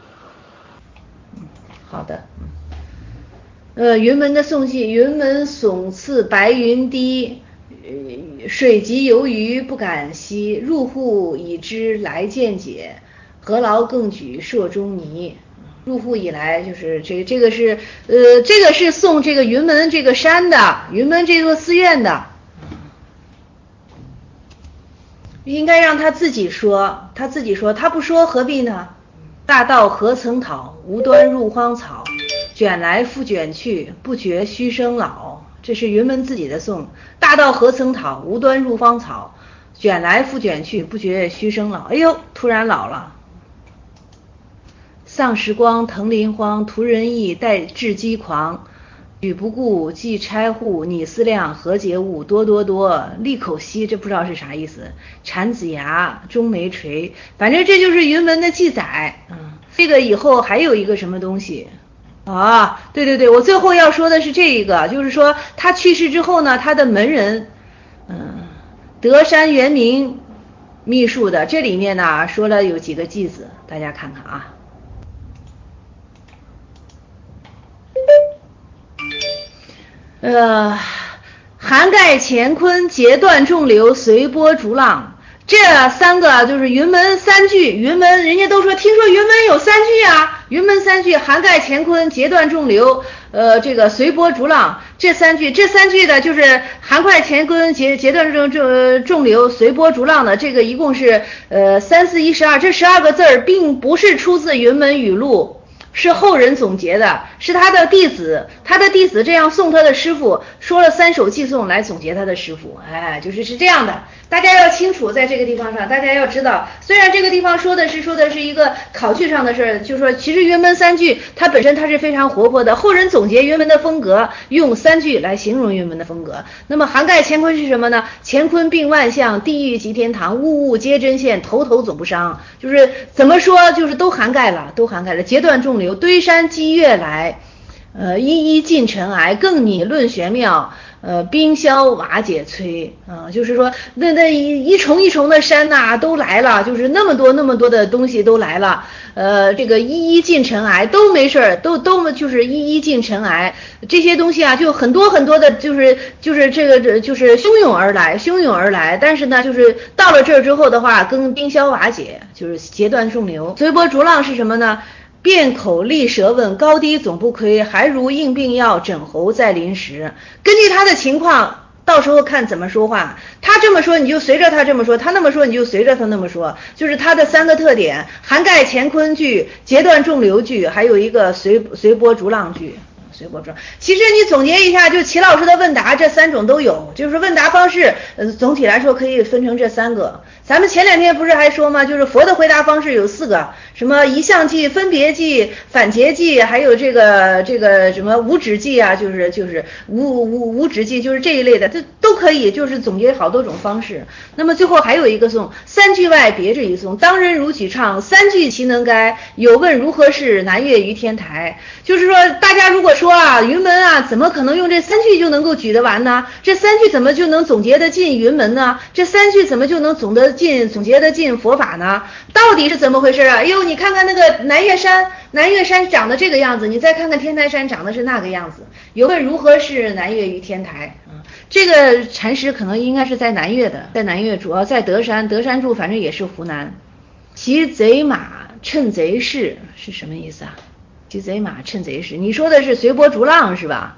好的。云门的颂记，云门耸次白云低，水急游鱼不敢息，入户已知来见解，何劳更举硕中泥。入户以来就是这个是这个是颂这个云门这个山的，云门这座寺院的，应该让他自己说，他不说何必呢？大道何曾讨，无端入荒草，卷来复卷去，不觉虚生老。这是云门自己的颂。大道何曾讨，无端入荒草，卷来复卷去，不觉虚生老。哎呦，突然老了。丧时光，腾林荒，图人意，待至饥狂。举不顾，既拆户，拟思量，何解物？多，利口息，这不知道是啥意思。产子牙，中眉垂，反正这就是云门的记载。这个以后还有一个什么东西啊？对，我最后要说的是这一个，就是说他去世之后呢，他的门人，德山元明秘书的，这里面呢说了有几个句子，大家看看啊。涵盖乾坤，截断众流，随波逐浪，这3个就是云门3句。云门人家都说，听说云门有3句啊，云门3句，涵盖乾坤，截断众流，这个随波逐浪，这3句的就是涵盖乾坤，截断众流，随波逐浪的，这个一共是3、4、1、12，这12个字儿并不是出自云门语录。是后人总结的，是他的弟子这样送他的师傅，说了3首偈颂来总结他的师傅。是这样的，大家要清楚，在这个地方上，大家要知道，虽然这个地方说的是一个考据上的事儿，就是说其实云门3句它本身它是非常活泼的，后人总结云门的风格，用3句来形容云门的风格。那么涵盖乾坤是什么呢？乾坤并万象，地狱即天堂，物物皆真现，头总不伤，就是怎么说就是都涵盖了，截断众流，堆山积月来，一一尽尘埃，更拟论玄妙， 冰消瓦解摧就是说那一重一重的山呐都来了，就是那么多的东西都来了，这个一一进尘埃都没事儿，都就是一一进尘埃，这些东西啊就很多的，就是这个就是汹涌而来，但是呢就是到了这儿之后的话，跟冰消瓦解，就是截断众流。随波逐浪是什么呢？变口利舌问，高低总不亏，还如应病药，诊喉在临时。根据他的情况，到时候看怎么说话。他这么说你就随着他这么说，他那么说你就随着他那么说，就是他的3个特点：涵盖乾坤句、截断众流句，还有一个随波逐浪句。其实你总结一下，就齐老师的问答这3种都有，就是问答方式，总体来说可以分成这3个。咱们前2天不是还说吗？就是佛的回答方式有4个，什么一向记、分别记、反诘记，还有这个什么无止记啊，就是无止记，就是这一类的，这都可以，就是总结好多种方式。那么最后还有一个颂，3句外别致一颂，当人如举唱，3句其能该？有问如何是？南岳于天台。就是说大家如果说云门怎么可能用这3句就能够举得完呢？这3句怎么就能总结得进云门呢？这3句怎么就能总结得进佛法呢？到底是怎么回事啊？哎呦，你看看那个南岳山长得这个样子，你再看看天台山长得是那个样子。有问如何是？南岳于天台。这个禅师可能应该是在南岳的，在南岳主要在德山住，反正也是湖南。骑贼马趁贼势是什么意思啊？骑贼马趁贼势，你说的是随波逐浪是吧？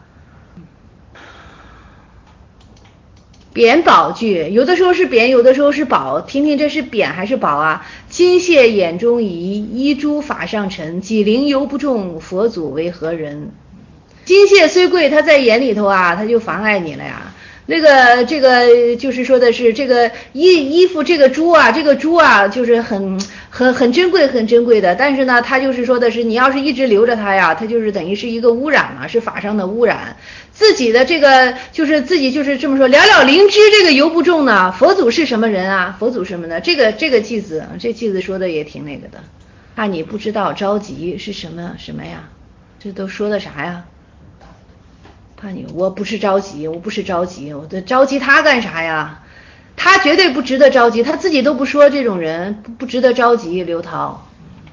贬宝句，有的时候是贬，有的时候是宝，听听这是贬还是宝啊？金屑眼中疑，衣珠法上尘，己灵犹不中，佛祖为何人？金屑虽贵，它在眼里头它就妨碍你了呀。这个就是说的是这个衣服这个珠就是很珍贵的，但是呢它就是说的是你要是一直留着它呀，它就是等于是一个污染嘛，是法上的污染。自己的这个就是自己就是这么说，了了灵芝这个犹不中呢。佛祖是什么人啊？佛祖什么呢？这个句子，这句子说的也挺那个的。怕你不知道着急是什么呀？这都说的啥呀？怕你，我不是着急，我着急他干啥呀？他绝对不值得着急，他自己都不说，这种人不值得着急。刘涛，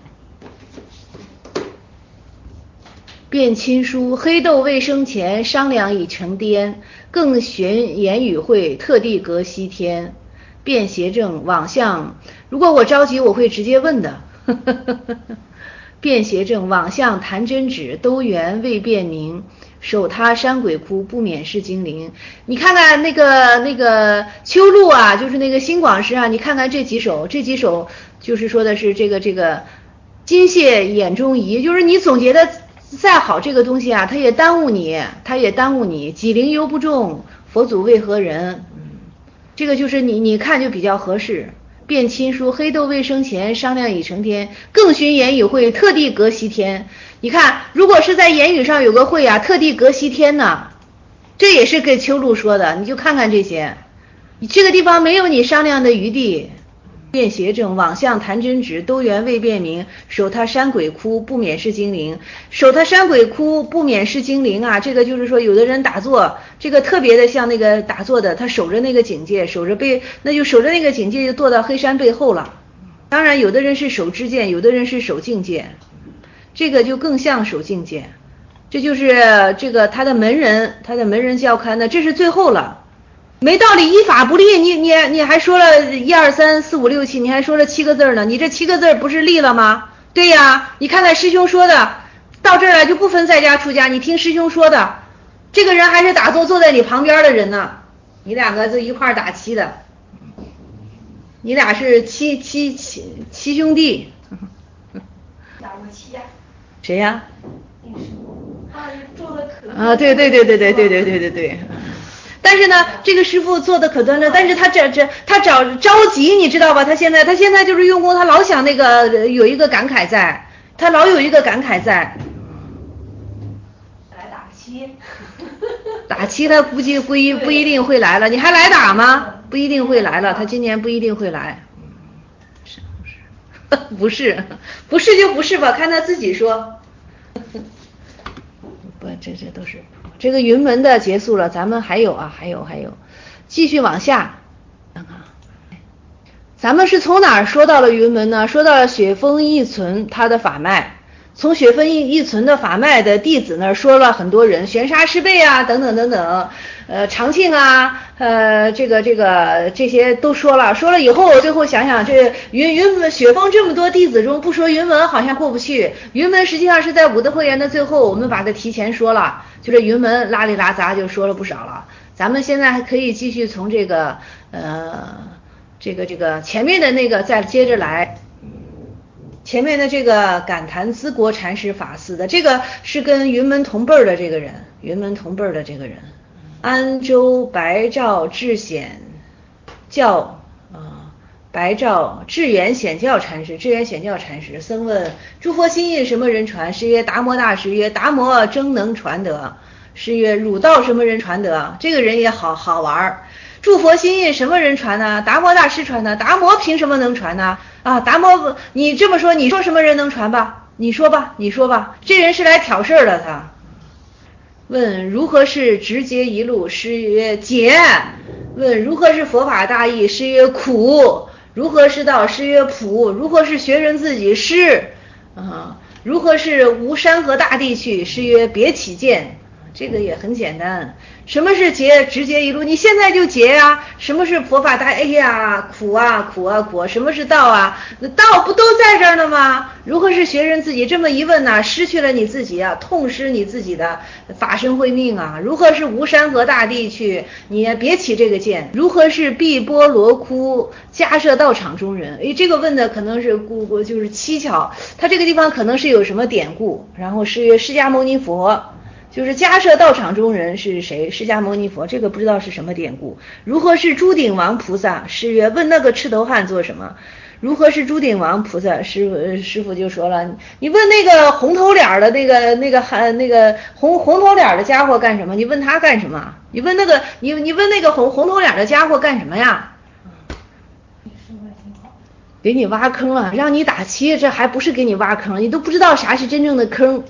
辨亲疏，黑豆未生前，商量已成颠，更寻言语会，特地隔西天。辨邪正，往向，如果我着急，我会直接问的。辨邪正，往向弹真指，兜圆未辨明。守他山鬼窟，不免是精灵。你看看那个秋露就是那个新广师你看看这几首就是说的是这个金屑眼中疑，就是你总结的再好这个东西它也耽误你，己灵犹不中，佛祖为何人？这个就是你看就比较合适。辨亲疏，黑豆未生前，商量已成天，更寻言语会，特地隔西天。你看如果是在言语上有个会特地隔西天呢，这也是给秋露说的，你就看看这些，你这个地方没有你商量的余地。辨邪正，往向弹真指，兜圆未辨明。守他山鬼窟，不免是精灵。守他山鬼窟，不免是精灵这个就是说有的人打坐，这个特别的像那个打坐的，他守着那个警戒，那就守着那个警戒就躲到黑山背后了。当然有的人是守知见，有的人是守境界，这个就更像守境界。这就是这个他的门人教刊呢，这是最后了。没道理，依法不立，你还说了1、2、3、4、5、6、7，你还说了7个字呢，你这7个字不是立了吗？对呀，你看看师兄说的，到这儿来就不分在家出家，你听师兄说的，这个人还是打坐在你旁边的人呢，你2个就一块打七的，你俩是七兄弟。 打过七呀？ 谁呀？ 做的可对。但是呢，这个师傅做的可端正，但是他着急，你知道吧？他现在就是用功，他老想那个有一个感慨在，他老有一个感慨在。 来打七， 打七他估计不一定会来了，你还来打吗？不一定会来了，他今年不一定会来。不是就不是吧，看他自己说。不，这都是。 这个云门的结束了，咱们还有，继续往下看看。咱们是从哪儿说到了云门呢？说到了雪峰一存他的法脉，从雪峰一存的法脉的弟子那儿说了很多人，玄沙师辈啊，等等等等，长庆啊，这些都说了以后，最后想想这雪峰这么多弟子中不说云门好像过不去，云门实际上是在武德会员的最后，我们把它提前说了，就这云门拉里拉杂就说了不少了。咱们现在还可以继续从这个前面的那个再接着来。前面的这个感叹资国禅师法寺的，这个是跟云门同辈儿的这个人，安州白照智显教白照智远显教禅师，僧问诸佛心印什么人传？师曰达摩大师。曰达摩争能传得。师曰汝道什么人传得？这个人也好玩。诸佛心印什么人传呢？达摩大师传的。达摩凭什么能传呢？达摩，你这么说，你说什么人能传吧？你说吧，这人是来挑事儿的。他问如何是直接一路？师曰解。问如何是佛法大义？师曰苦。如何是道？师曰普。如何是学人自己？师如何是无山河大地去？师曰别起见。这个也很简单。什么是直接一路？你现在就结啊！什么是佛法大？哎呀，苦啊！什么是道啊？道不都在这儿呢吗？如何是学人自己？这么一问呢，失去了你自己啊，痛失你自己的法身慧命啊！如何是无山河大地去？你别起这个见。如何是碧波罗窟迦摄道场中人？这个问的可能是就是蹊跷，他这个地方可能是有什么典故。然后是曰释迦牟尼佛。就是迦摄道场中人是谁？释迦牟尼佛，这个不知道是什么典故。如何是朱顶王菩萨？师曰问那个赤头汉做什么？如何是朱顶王菩萨？师父就说了，你问那个红头脸的那个红头脸的家伙干什么？你问他干什么？你问那个红头脸的家伙干什么呀？给你挖坑了，让你打七，这还不是给你挖坑，你都不知道啥是真正的坑。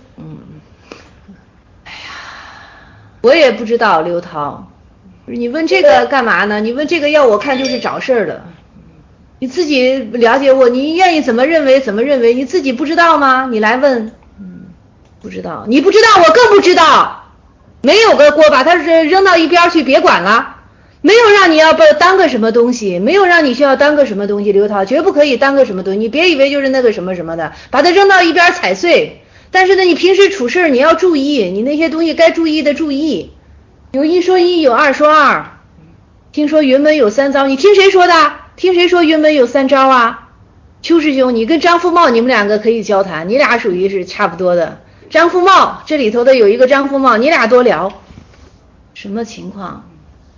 我也不知道，刘涛，你问这个干嘛呢？你问这个要我看就是找事儿的。你自己了解我，你愿意怎么认为怎么认为，你自己不知道吗？你来问，不知道，你不知道，我更不知道。没有个锅把它扔到一边去，别管了。没有让你要当个什么东西，没有让你需要当个什么东西，刘涛绝不可以当个什么东西。你别以为就是那个什么什么的，把它扔到一边踩碎。但是呢，你平时处事你要注意，你那些东西该注意的注意。有一说一，有二说二。听说云门有三遭，你听谁说的？听谁说云门有三招啊？邱师兄，你跟张富茂你们两个可以交谈，你俩属于是差不多的。张富茂这里头的有一个张富茂，你俩多聊。什么情况？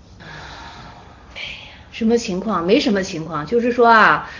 什么情况？没什么情况，就是说啊，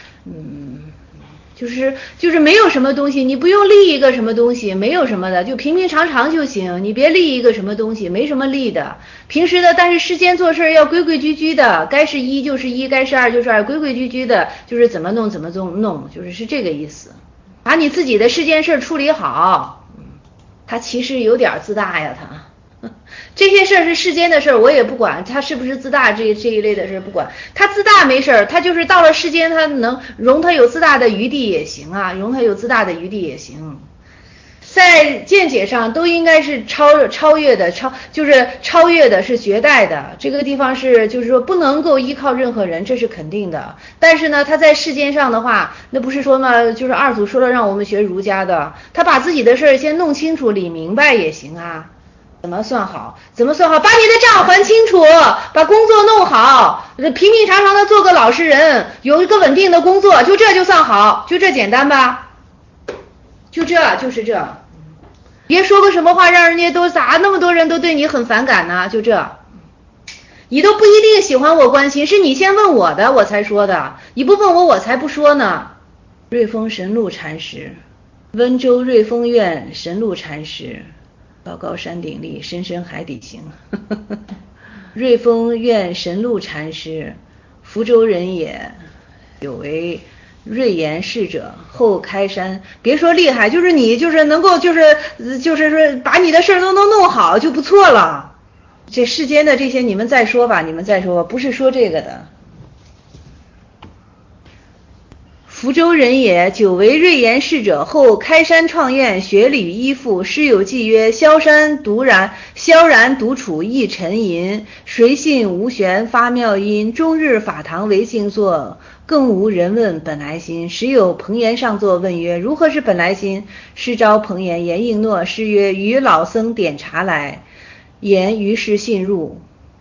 就是没有什么东西，你不用立一个什么东西，没有什么的，就平平常常就行，你别立一个什么东西，没什么立的。平时的，但是世间做事要规规矩矩的，该是一就是一，该是二就是二，规规矩矩的，就是怎么弄怎么弄，就是这个意思。把你自己的世间事处理好。他其实有点自大呀，他。这些事儿是世间的事儿，我也不管他是不是自大，这一类的事不管。他自大没事儿，他就是到了世间，他能容他有自大的余地也行啊，容他有自大的余地也行。在见解上都应该是超越的，就是超越的，是绝代的。这个地方是就是说不能够依靠任何人，这是肯定的。但是呢，他在世间上的话，那不是说嘛，就是二祖说了让我们学儒家的，他把自己的事儿先弄清楚理明白也行啊。怎么算好？把你的账还清楚，把工作弄好，平平常常的做个老实人，有一个稳定的工作，就这就算好，就这简单吧？就是这，别说个什么话让人家都咋那么多人都对你很反感呢？就这，你都不一定喜欢我关心，是你先问我的我才说的，你不问我才不说呢。瑞丰神鹿禅师，温州瑞丰院神鹿禅师，高高山顶立，深深海底行。瑞丰院神鹿禅师，福州人也，有为瑞严士者，后开山。别说厉害，就是你就是能够就是说把你的事儿都能弄好就不错了。这世间的这些你们再说吧，不是说这个的。福州人也，久为瑞严士者，后开山创院，学礼依附。师有记曰：萧然独处一沉吟，谁信无玄发妙音？终日法堂为静坐，更无人问本来心。时有彭延上座，问曰：如何是本来心？师招彭延，言应诺。师曰：与老僧点茶来。言于是信入。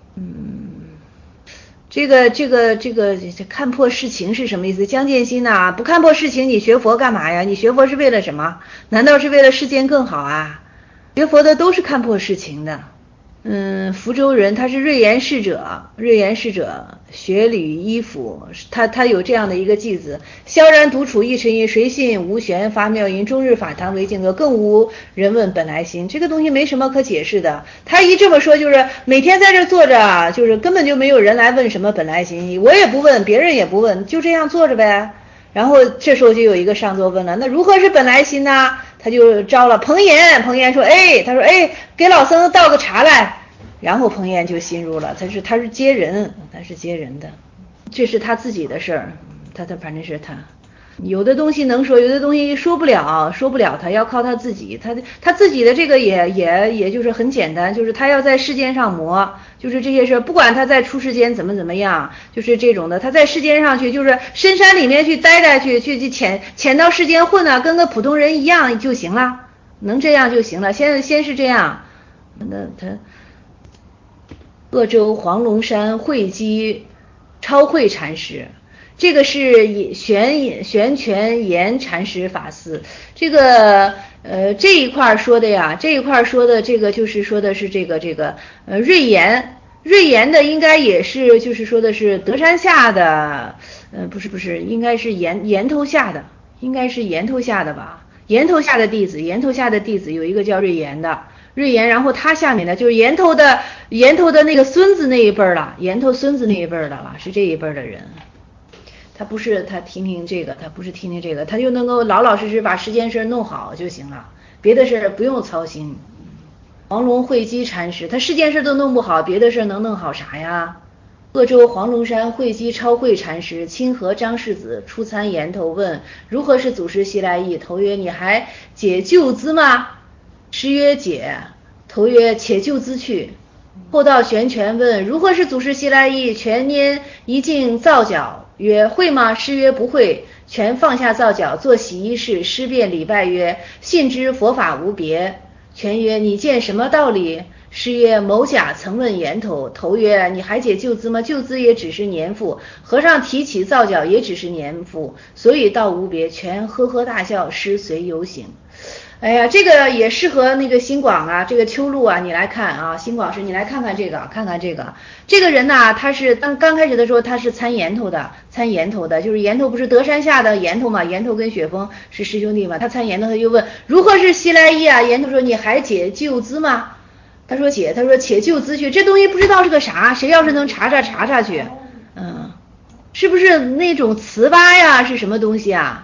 这看破世情是什么意思？江建新呐，不看破世情，你学佛干嘛呀？你学佛是为了什么？难道是为了世间更好啊？学佛的都是看破世情的。福州人他是瑞严士者，学履依附，他有这样的一个句子：萧然独处一沉吟，谁信无玄发妙音？终日法堂为静坐，更无人问本来心。这个东西没什么可解释的，他一这么说就是每天在这坐着，就是根本就没有人来问什么本来心，我也不问，别人也不问，就这样坐着呗。然后这时候就有一个上座问了：那如何是本来心呢？他就招了彭延说：他说给老僧倒个茶来。然后彭延就心入了，他是接人的，这是他自己的事儿，他反正是他有的东西能说，有的东西说不了，他要靠他自己，他自己的这个也就是很简单，就是他要在世间上磨，就是这些事，不管他在出世间怎么样，就是这种的，他在世间上去就是深山里面去待去潜到世间混啊，跟个普通人一样就行了，能这样就行了，先是这样。那他鄂州黄龙山慧基超慧禅师，这个是玄泉岩禅师法师，这个这一块说的呀，这个就是说的是这个瑞严的应该也是就是说的是德山下的，不是应该是岩头下的，应该是岩头下的吧，岩头下的弟子有一个叫瑞严的。然后他下面的就是岩头的那个孙子那一辈了，是这一辈的人。他不是他听听这个，他就能够老老实实把十件事弄好就行了，别的事不用操心。黄龙慧基禅师，他十件事都弄不好，别的事能弄好啥呀？鄂州黄龙山慧基超慧禅师亲和张世子出参岩头，问如何是祖师西来意？头曰：你还解旧资吗？师曰：解。头曰：且就资去。后到玄泉问如何是祖师西来意？全拈一镜皂角，曰：会吗？师曰：不会。全放下皂角，做洗衣事。师便礼拜曰：信之佛法无别。全曰：你见什么道理？师曰：某甲曾问岩头。头曰：你还解旧资吗？旧资也只是年复，和尚提起皂角也只是年复，所以道无别。全呵呵大笑，师随有醒。哎呀，这个也适合那个新广啊，这个秋露啊，你来看啊，新广师你来看看这个人呢，他是刚开始的时候他是参岩头的，就是岩头不是德山下的岩头嘛，岩头跟雪峰是师兄弟嘛，他参岩头，他就问如何是西来意啊？岩头说：你还解旧资吗？他说解，他说且就资去，这东西不知道是个啥，谁要是能查去，是不是那种糍粑呀？是什么东西啊？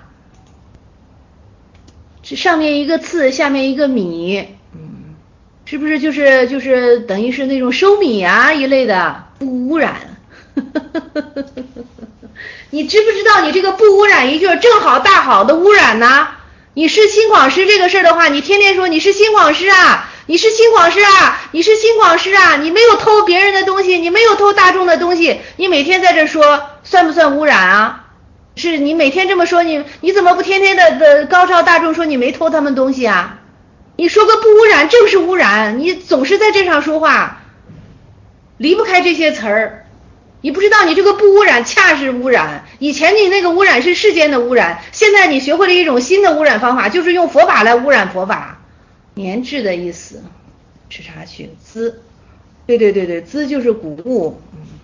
这上面一个刺，下面一个米，是不是就是等于是那种收米啊一类的，不污染。你知不知道你这个不污染一句正好大好的污染呢？你是新广师这个事儿的话，你天天说你是新广师啊，你没有偷别人的东西，你没有偷大众的东西，你每天在这说，算不算污染啊？是你每天这么说，你怎么不天天的高照大众说你没偷他们东西啊？你说个不污染正是污染，你总是在这上说话，离不开这些词儿。你不知道你这个不污染恰是污染，以前你那个污染是世间的污染，现在你学会了一种新的污染方法，就是用佛法来污染佛法。年制的意思，吃茶去资，对，资就是谷物。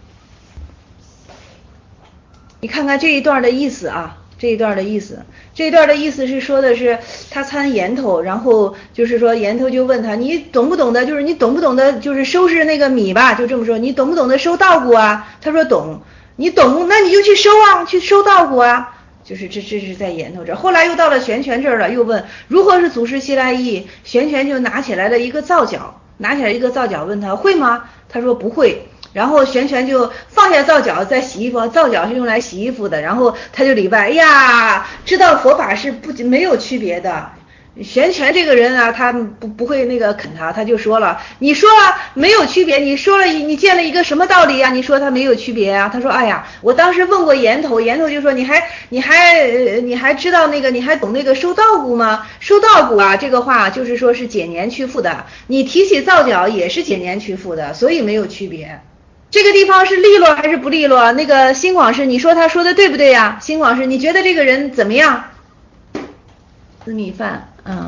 你看看这一段的意思啊，这一段的意思是说的是他参岩头，然后就是说岩头就问他，你懂不懂得就是收拾那个米吧，就这么说，你懂不懂得收稻谷啊？他说懂。你懂，那你就去收啊，去收稻谷啊。 就是这是在岩头这儿。后来又到了玄泉这儿了，又问如何是祖师西来意。玄泉就拿起来了一个皂角，问他会吗？他说不会。然后玄泉就放下皂角在洗衣服，皂角是用来洗衣服的。然后他就礼拜，哎呀，知道佛法是没有区别的。玄泉这个人啊，他不会那个啃他就说了，你说了没有区别，你说了你见了一个什么道理啊？你说他没有区别啊？他说，哎呀，我当时问过岩头就说你还知道那个，你还懂那个收稻谷吗？收稻谷啊，这个话就是说是解年屈腹的，你提起皂角也是解年屈腹的，所以没有区别。这个地方是利落还是不利落？那个新广师，你说他说的对不对呀？新广师，你觉得这个人怎么样？吃米饭。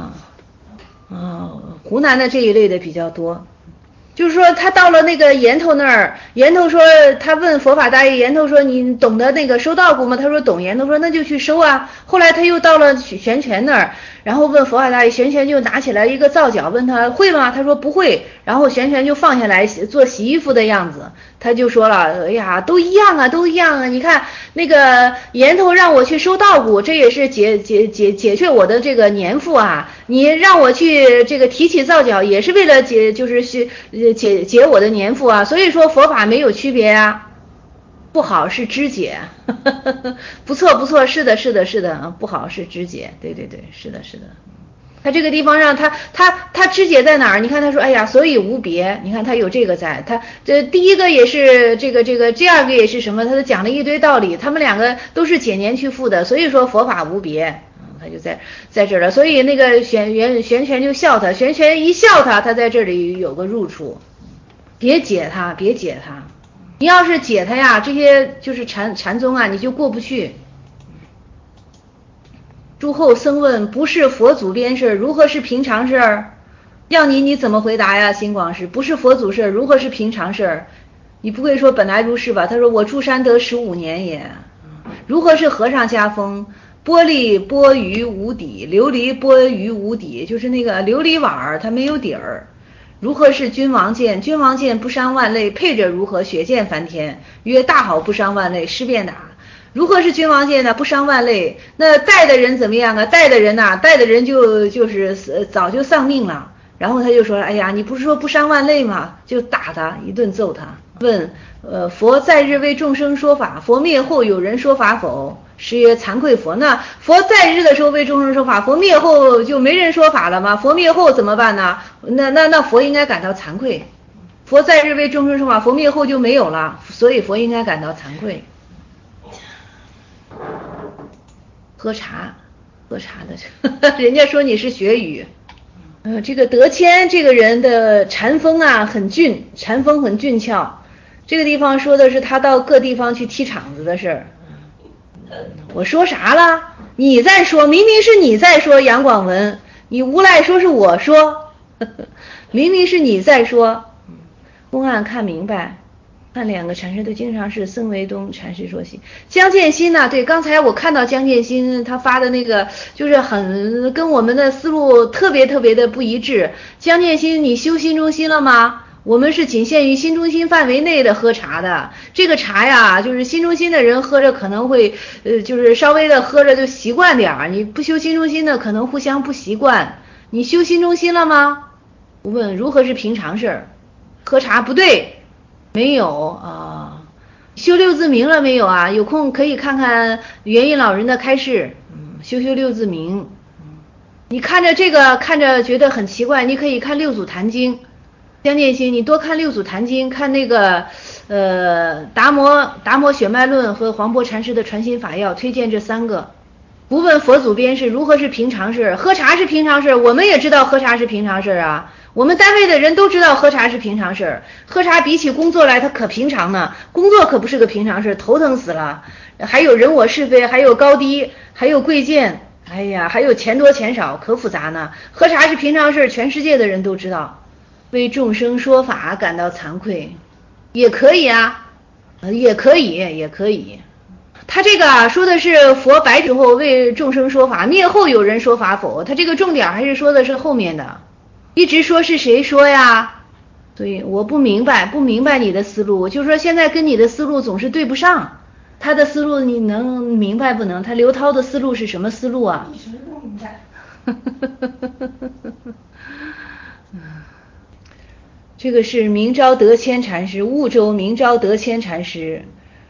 湖南的这一类的比较多，就是说他到了那个岩头那儿，岩头说他问佛法大爷，岩头说你懂得那个收稻谷吗？他说懂。岩头说那就去收啊。后来他又到了玄泉那儿，然后问佛法大爷，玄泉就拿起来一个皂角问他会吗？他说不会。然后玄泉就放下来做洗衣服的样子，他就说了，哎呀，都一样啊，你看那个岩头让我去收稻谷，这也是解却我的这个年富啊，你让我去这个提起皂角也是为了解我的年富啊，所以说佛法没有区别啊。不好是肢解，不错，是的，不好是肢解，对，是的。他这个地方让他肢解在哪儿？你看他说，哎呀，所以无别。你看他有这个在，他这第一个也是这个，第二个也是什么？他都讲了一堆道理，他们两个都是解年屈腹的，所以说佛法无别。他就在这儿了，所以那个玄泉就笑他，玄泉一笑他在这里有个入处，别解他。你要是解他呀，这些就是禅宗啊，你就过不去。诸后僧问，不是佛祖编事，如何是平常事儿？要你怎么回答呀？新广师，不是佛祖事，如何是平常事儿？你不会说本来如是吧？他说我住山得15年也。如何是和尚家风？玻璃钵盂无底，琉璃钵盂无底，就是那个琉璃碗它没有底儿。如何是君王剑？君王剑不伤万类，配着如何血溅翻天？曰大好不伤万类，施便打。如何是君王剑呢？不伤万类。那带的人怎么样啊？带的人就是早就丧命了。然后他就说，哎呀，你不是说不伤万类吗？就打他一顿揍他。问佛在日为众生说法，佛灭后有人说法否？是曰惭愧佛。那佛在日的时候为众生说法，佛灭后就没人说法了吗？佛灭后怎么办呢？那佛应该感到惭愧。佛在日为众生说法，佛灭后就没有了，所以佛应该感到惭愧。喝茶的人家说你是学语。这个德谦这个人的禅风啊很俊俏。这个地方说的是他到各地方去踢场子的事儿。我说啥了？你在说，明明是你在说，杨广文，你无赖说是我说，明明是你在说。公案看明白，看两个禅师都经常是僧维东禅师说起。江建新呢？对，刚才我看到江建新他发的那个，就是很跟我们的思路特别的不一致。江建新，你修心中心了吗？我们是仅限于心中心范围内的喝茶的，这个茶呀，就是心中心的人喝着可能会，就是稍微的喝着就习惯点儿，你不修心中心的可能互相不习惯。你修心中心了吗？我问如何是平常事儿？喝茶不对，没有啊。修六字明了没有啊？有空可以看看元印老人的开示，修六字明。你看着这个看着觉得很奇怪，你可以看六祖坛经。江建新，你多看六祖坛经，看那个达摩血脉论和黄渤禅师的传心法要，推荐这3个。不问佛祖编事，如何是平常事？喝茶是平常事，我们也知道喝茶是平常事啊。我们单位的人都知道喝茶是平常事，喝茶比起工作来它可平常呢，工作可不是个平常事，头疼死了。还有人我是非，还有高低，还有贵贱，哎呀，还有钱多钱少，可复杂呢。喝茶是平常事，全世界的人都知道。为众生说法感到惭愧，也可以啊，也可以。他这个说的是佛白之后为众生说法，灭后有人说法否？他这个重点还是说的是后面的，一直说是谁说呀？所以我不明白你的思路，就是说现在跟你的思路总是对不上。 他的思路你能明白不能？他刘涛的思路是什么思路啊？ 一时不明白。 这个是明昭德谦禅师，婺州明昭德谦禅师。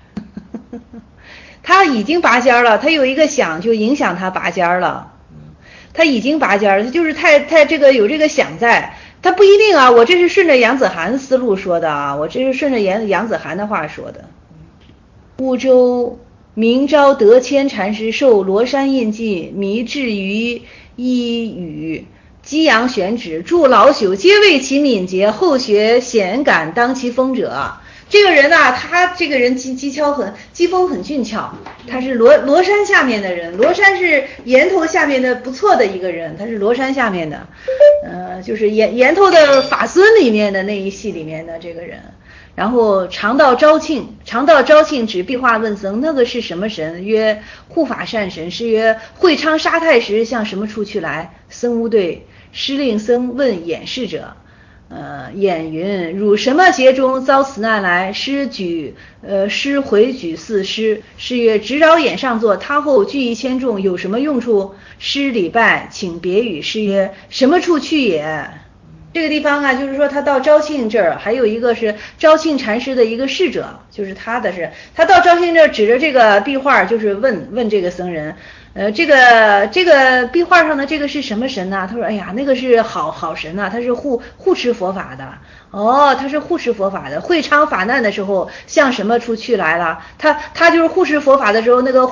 他已经拔尖了，他有一个想就影响他拔尖了。他已经拔尖了，他就是太这个有这个想在，他不一定啊。我这是顺着杨子涵思路说的啊，我这是顺着杨子涵的话说的。婺州明昭德谦禅师受罗山印记，迷至于一语。激扬选旨，助老朽皆为其敏捷，后学显感当其锋者。这个人啊，他这个人机锋很俊俏，他是罗山下面的人，罗山是岩头下面的不错的一个人，他是罗山下面的，就是岩头的法孙里面的那一系里面的这个人。然后常到昭庆指壁画问僧，那个是什么神？曰护法善神。是曰会昌沙太时向什么处去来？僧无对。师令僧问演示者，演云：汝什么劫中遭此难来？师回举四师。是曰直饶演上座，他后聚一千众，有什么用处？师礼拜，请别语。师曰：什么处去也？这个地方啊，就是说他到昭庆这儿，还有一个是昭庆禅师的一个侍者，就是他到昭庆这儿指着这个壁画，就是问这个僧人，这个壁画上的这个是什么神呢？他说，哎呀，那个是好神呐，他是护持佛法的。哦，他是护持佛法的。会昌法难的时候，向什么处去来了？他就是护持佛法的时候，会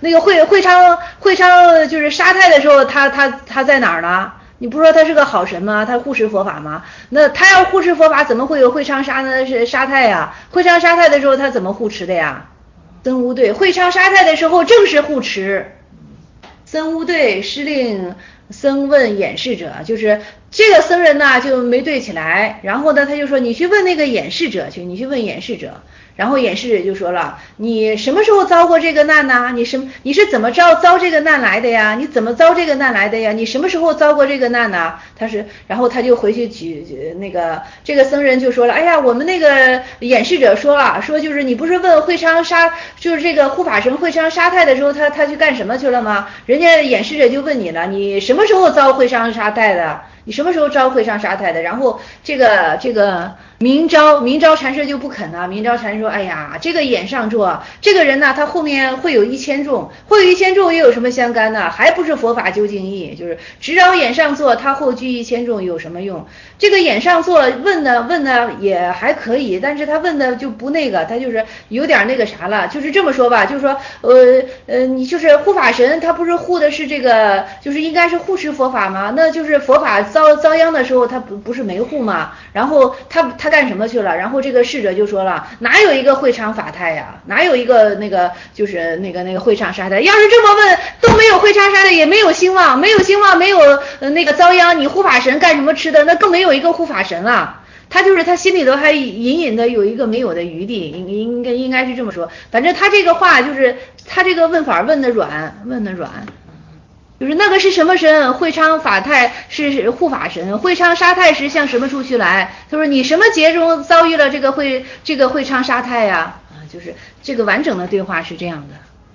昌就是沙太的时候，他在哪儿呢？你不说他是个好神吗？他护持佛法吗？那他要护持佛法，怎么会有会昌沙太呀？会昌沙太的时候，他怎么护持的呀？僧无对，会昌沙太的时候正是护持。僧无对，师令僧问演示者，就是这个僧人呢就没对起来，然后呢他就说你去问那个演示者去，你去问演示者。然后演示者就说了，你什么时候遭过这个难呢？你是怎么遭这个难来的呀？你怎么遭这个难来的呀？你什么时候遭过这个难呢？然后他就回去这个僧人就说了，哎呀，我们那个演示者说了，说就是你不是问会昌就是这个护法神会昌沙太的时候，他去干什么去了吗？人家演示者就问你了，你什么时候遭会昌沙太的？你什么时候招会上沙太的？然后这个明昭禅师就不肯了。明昭禅师说，哎呀，这个演上座这个人呢，他后面会有1000众，又有什么相干呢？还不是佛法究竟义，就是直饶演上座，他后居1000众有什么用？这个演上座问的也还可以，但是他问的就不那个，他就是有点那个啥了，就是这么说吧，就是说你就是护法神，他不是护的是这个，就是应该是护持佛法吗？那就是佛法遭殃的时候，他不是没护吗？然后他干什么去了？然后这个侍者就说了，哪有一个会昌法太呀？哪有一个那个就是那个会昌沙太？要是这么问，都没有会昌沙太，也没有兴旺，没有那个遭殃，你护法神干什么吃的？那更没有一个护法神了。他心里头还隐隐的有一个没有的余地，应该是这么说。反正他这个话就是他这个问法问的软。就是那个是什么神？会昌法太是护法神，会昌沙太时向什么处去来？他说你什么劫中遭遇了这个会昌沙太呀？就是这个完整的对话是这样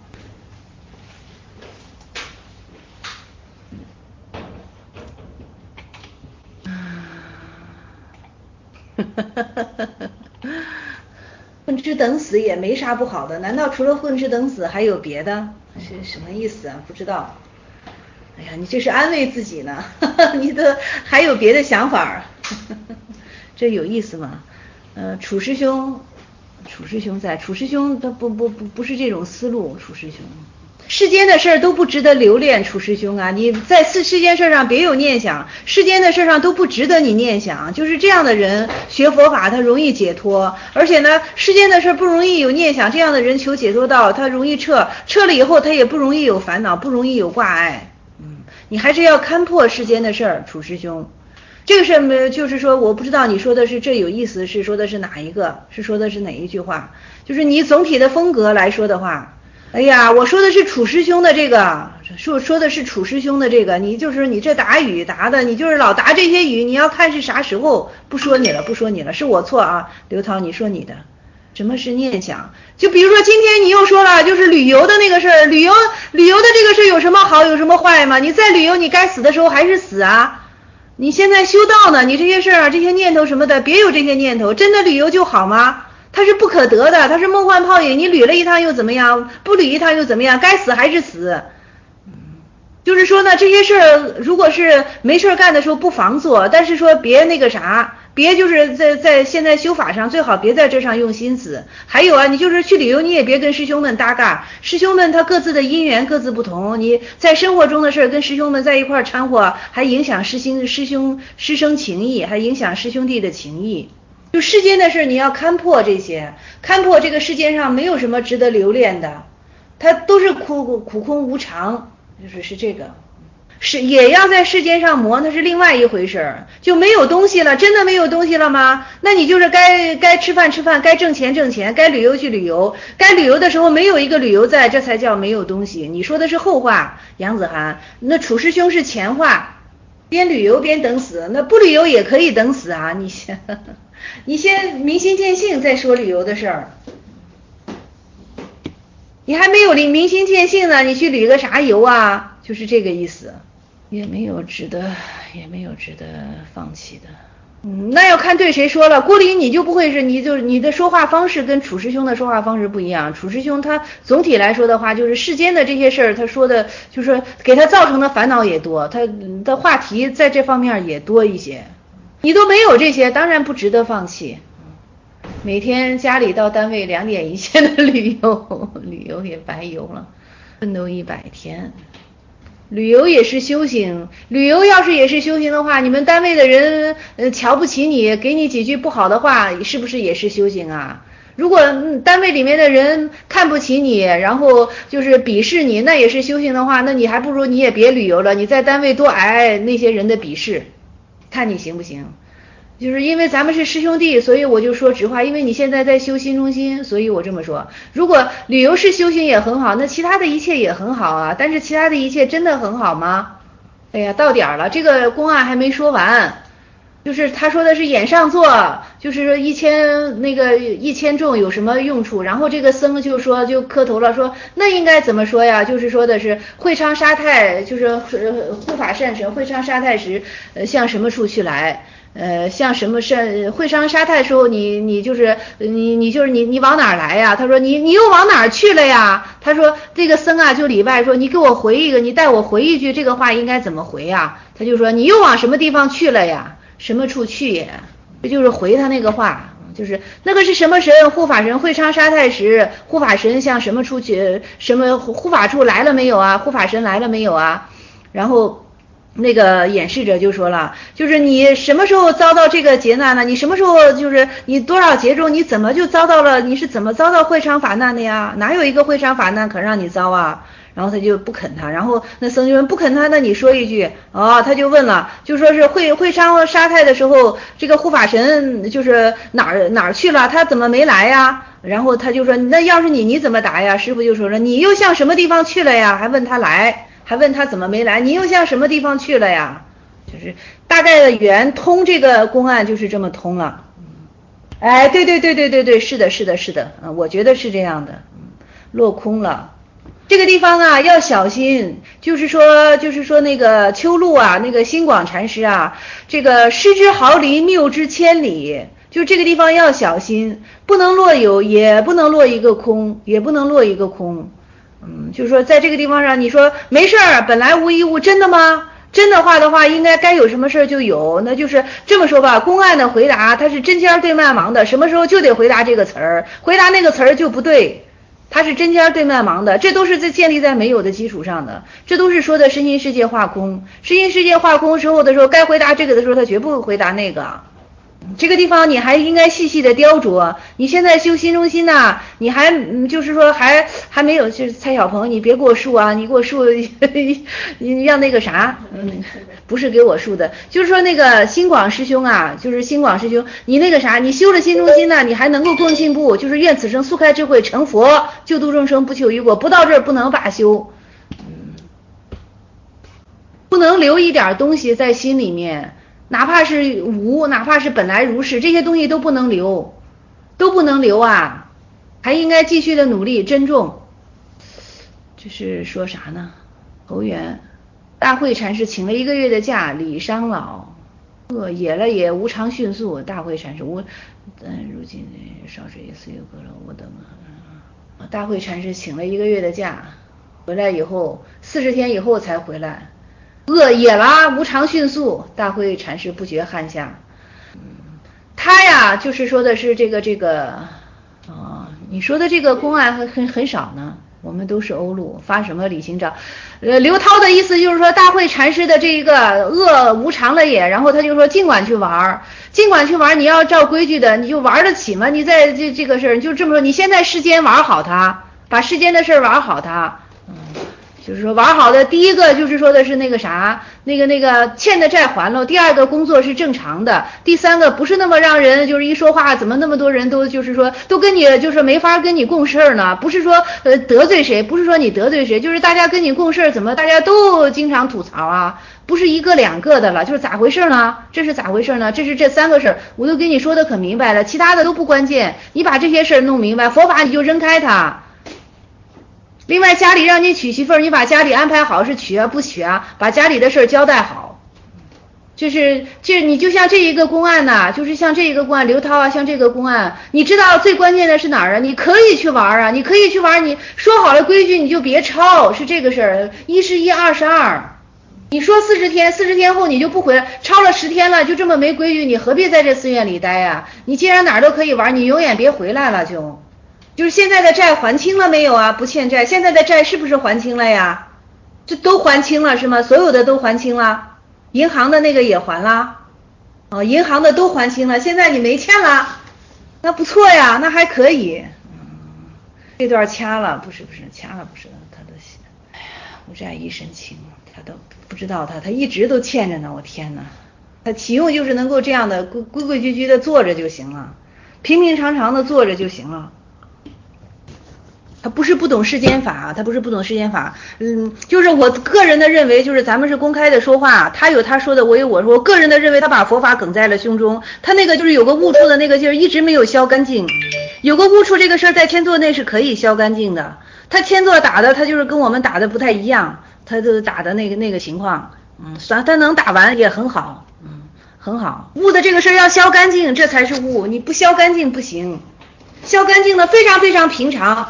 的。混吃等死也没啥不好的，难道除了混吃等死还有别的？是什么意思啊？不知道。哎呀，你这是安慰自己呢，你的还有别的想法这有意思吗？楚师兄在，楚师兄他不是这种思路，楚师兄。世间的事儿都不值得留恋，楚师兄啊，你在世间事上别有念想，世间的事上都不值得你念想，就是这样的人学佛法他容易解脱，而且呢，世间的事不容易有念想，这样的人求解脱道他容易撤了以后他也不容易有烦恼，不容易有挂碍。你还是要看破世间的事儿，楚师兄。这个事就是说，我不知道你说的是这有意思，是说的是哪一个？是说的是哪一句话？就是你总体的风格来说的话，哎呀，我说的是楚师兄的这个，说的是楚师兄的这个，你这答语答的，你就是老答这些语，你要看是啥时候。不说你了，是我错啊，刘涛，你说你的。 什么是念想？就比如说今天你又说了，就是旅游的那个事儿，旅游的这个事有什么好有什么坏吗？你在旅游，你该死的时候还是死啊。你现在修道呢，你这些事儿这些念头什么的，别有这些念头。真的旅游就好吗？它是不可得的，它是梦幻泡影。你旅了一趟又怎么样？不旅一趟又怎么样？该死还是死。就是说呢，这些事儿如果是没事干的时候不妨做，但是说别那个啥，别就是在现在修法上最好别在这上用心思。还有啊，你就是去旅游，你也别跟师兄们搭嘎，师兄们他各自的因缘各自不同，你在生活中的事儿跟师兄们在一块儿掺和，还影响师生情谊，还影响师兄弟的情谊。就世间的事你要看破这些，看破这个世界上没有什么值得留恋的，它都是苦空无常。就是这个，是也要在世间上磨，那是另外一回事儿。就没有东西了，真的没有东西了吗？那你就是该吃饭吃饭，该挣钱挣钱，该旅游去旅游，该旅游的时候没有一个旅游在，这才叫没有东西。你说的是后话，杨子涵，那楚师兄是前话，边旅游边等死，那不旅游也可以等死啊！你先明心见性再说旅游的事儿。你还没有明心见性呢，你去旅个啥游啊？就是这个意思，也没有值得放弃的。那要看对谁说了。郭林你就不会是，你的说话方式跟楚师兄的说话方式不一样。楚师兄他总体来说的话，就是世间的这些事儿，他说的就是给他造成的烦恼也多，他的话题在这方面也多一些。你都没有这些，当然不值得放弃。每天家里到单位2点一线的旅游也白游了，奋斗100天。旅游也是修行，旅游要是也是修行的话，你们单位的人瞧不起你，给你几句不好的话，是不是也是修行啊？如果单位里面的人看不起你，然后就是鄙视你，那也是修行的话，那你还不如你也别旅游了，你在单位多挨那些人的鄙视，看你行不行。就是因为咱们是师兄弟，所以我就说直话，因为你现在在修心中心，所以我这么说。如果旅游是修行也很好，那其他的一切也很好啊，但是其他的一切真的很好吗？哎呀，到点了，这个公案还没说完，就是他说的是眼上座，就是说1000众有什么用处？然后这个僧就说就磕头了，说那应该怎么说呀？就是说的是会昌沙太，就是护法善神会昌沙太时，向什么处去来？像什么是会昌沙太的时候，你就是你往哪儿来呀？他说你又往哪儿去了呀？他说这个僧啊就礼拜说你给我回一个，你带我回一句这个话应该怎么回呀？他就说你又往什么地方去了呀？什么处去也？这就是回他那个话，就是那个是什么神？护法神会昌沙太时，护法神向什么处去？什么护法处来了没有啊？护法神来了没有啊？然后那个演示者就说了，就是你什么时候遭到这个劫难呢？你什么时候就是你多少劫中，你怎么就遭到了？你是怎么遭到会昌法难的呀？哪有一个会昌法难肯让你遭啊？然后他就不肯他，然后那僧就问不肯他，那你说一句他就问了，就说是会昌沙太的时候，这个护法神就是哪儿去了？他怎么没来呀？然后他就说那要是你怎么答呀？师父就说了你又向什么地方去了呀？还问他来。还问他怎么没来，你又向什么地方去了呀？就是大概的圆通这个公案就是这么通了。哎，对，是的，我觉得是这样的，落空了。这个地方啊要小心，就是说那个秋露啊，那个心广禅师啊，这个失之毫厘，谬之千里，就这个地方要小心，不能落有，也不能落一个空，就是说在这个地方上，你说没事儿，本来无一物，真的吗？真的话的话，应该该有什么事儿就有，那就是这么说吧。公案的回答，它是针尖对麦芒的，什么时候就得回答这个词儿，回答那个词儿就不对，它是针尖对麦芒的，这都是建立在没有的基础上的，这都是说的身心世界化空，身心世界化空时候的时候，该回答这个的时候，他绝不会回答那个。这个地方你还应该细细的雕琢，你现在修心中心呐，你还就是说还没有，就是蔡小鹏，你别给我树啊，你给我树你让那个啥，不是给我树的，就是说那个心广师兄啊，就是心广师兄，你那个啥，你修了心中心呐，你还能够更进步，就是愿此生速开智慧成佛，救度众生不求于果，不到这儿不能罢休，不能留一点东西在心里面。哪怕是无，哪怕是本来如是，这些东西都不能留。 都不能留啊，还应该继续的努力珍重。这是说啥呢？投缘，大慧禅师请了1个月的假，李商老野了也无常迅速，大慧禅师如今少水也似有个了，我的妈！大慧禅师请了1个月的假，回来以后40天以后才回来，野了无常迅速，大慧禅师不觉汗下。他呀，就是说的是这个你说的这个公案很少呢。我们都是欧陆，发什么李行章？刘涛的意思就是说，大慧禅师的这个恶无常了也，然后他就说尽管去玩，你要照规矩的，你就玩得起吗？你在这个事儿，你就这么说，你先在世间玩好它，把世间的事儿玩好它。就是说玩好的，第一个就是说的是那个啥，那个欠的债还了，第二个工作是正常的，第三个不是那么让人就是一说话怎么那么多人都就是说都跟你就是没法跟你共事呢，不是说得罪谁，不是说你得罪谁，就是大家跟你共事怎么大家都经常吐槽啊，不是1个2个的了，就是咋回事呢？这是咋回事呢？这是这3个事儿，我都跟你说的可明白了，其他的都不关键，你把这些事儿弄明白，佛法你就扔开它。另外家里让你娶媳妇儿，你把家里安排好，是娶啊不娶啊，把家里的事儿交代好。就是你就像这一个公案呐，就是像这一个公案，刘涛啊，像这个公案，你知道最关键的是哪儿啊？你可以去玩啊，你可以去玩，你说好了规矩你就别超，是这个事儿。1是1，2是2。你说40天后你就不回来，超了10天了，就这么没规矩，你何必在这寺院里待啊？你既然哪儿都可以玩，你永远别回来了就。就是现在的债还清了没有啊？不欠债，现在的债是不是还清了呀？这都还清了是吗？所有的都还清了，银行的那个也还了，银行的都还清了，现在你没欠了，那不错呀，那还可以。这段掐了，不是掐了，不是他的，哎呀，无债一身轻，他都不知道他一直都欠着呢，我天哪！他启用就是能够这样的规规矩矩的坐着就行了，平平常常的坐着就行了。他不是不懂世间法，就是我个人的认为，就是咱们是公开的说话，他有他说的，我有我说，我个人的认为，他把佛法梗在了胸中，他那个就是有个误触的那个劲儿，一直没有消干净，有个误触这个事儿在天座内是可以消干净的，他天座打的，他就是跟我们打的不太一样，他就打的那个情况，他能打完也很好，很好，悟的这个事儿要消干净，这才是悟，你不消干净不行，消干净的非常非常平常。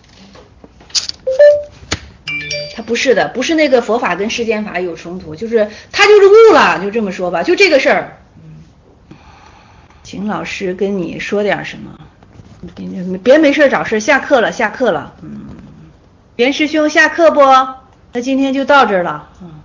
他不是的，不是那个佛法跟世间法有冲突，就是他就是悟了，就这么说吧，就这个事儿。请老师跟你说点什么，别没事找事，下课了。袁师兄下课不？那今天就到这儿了。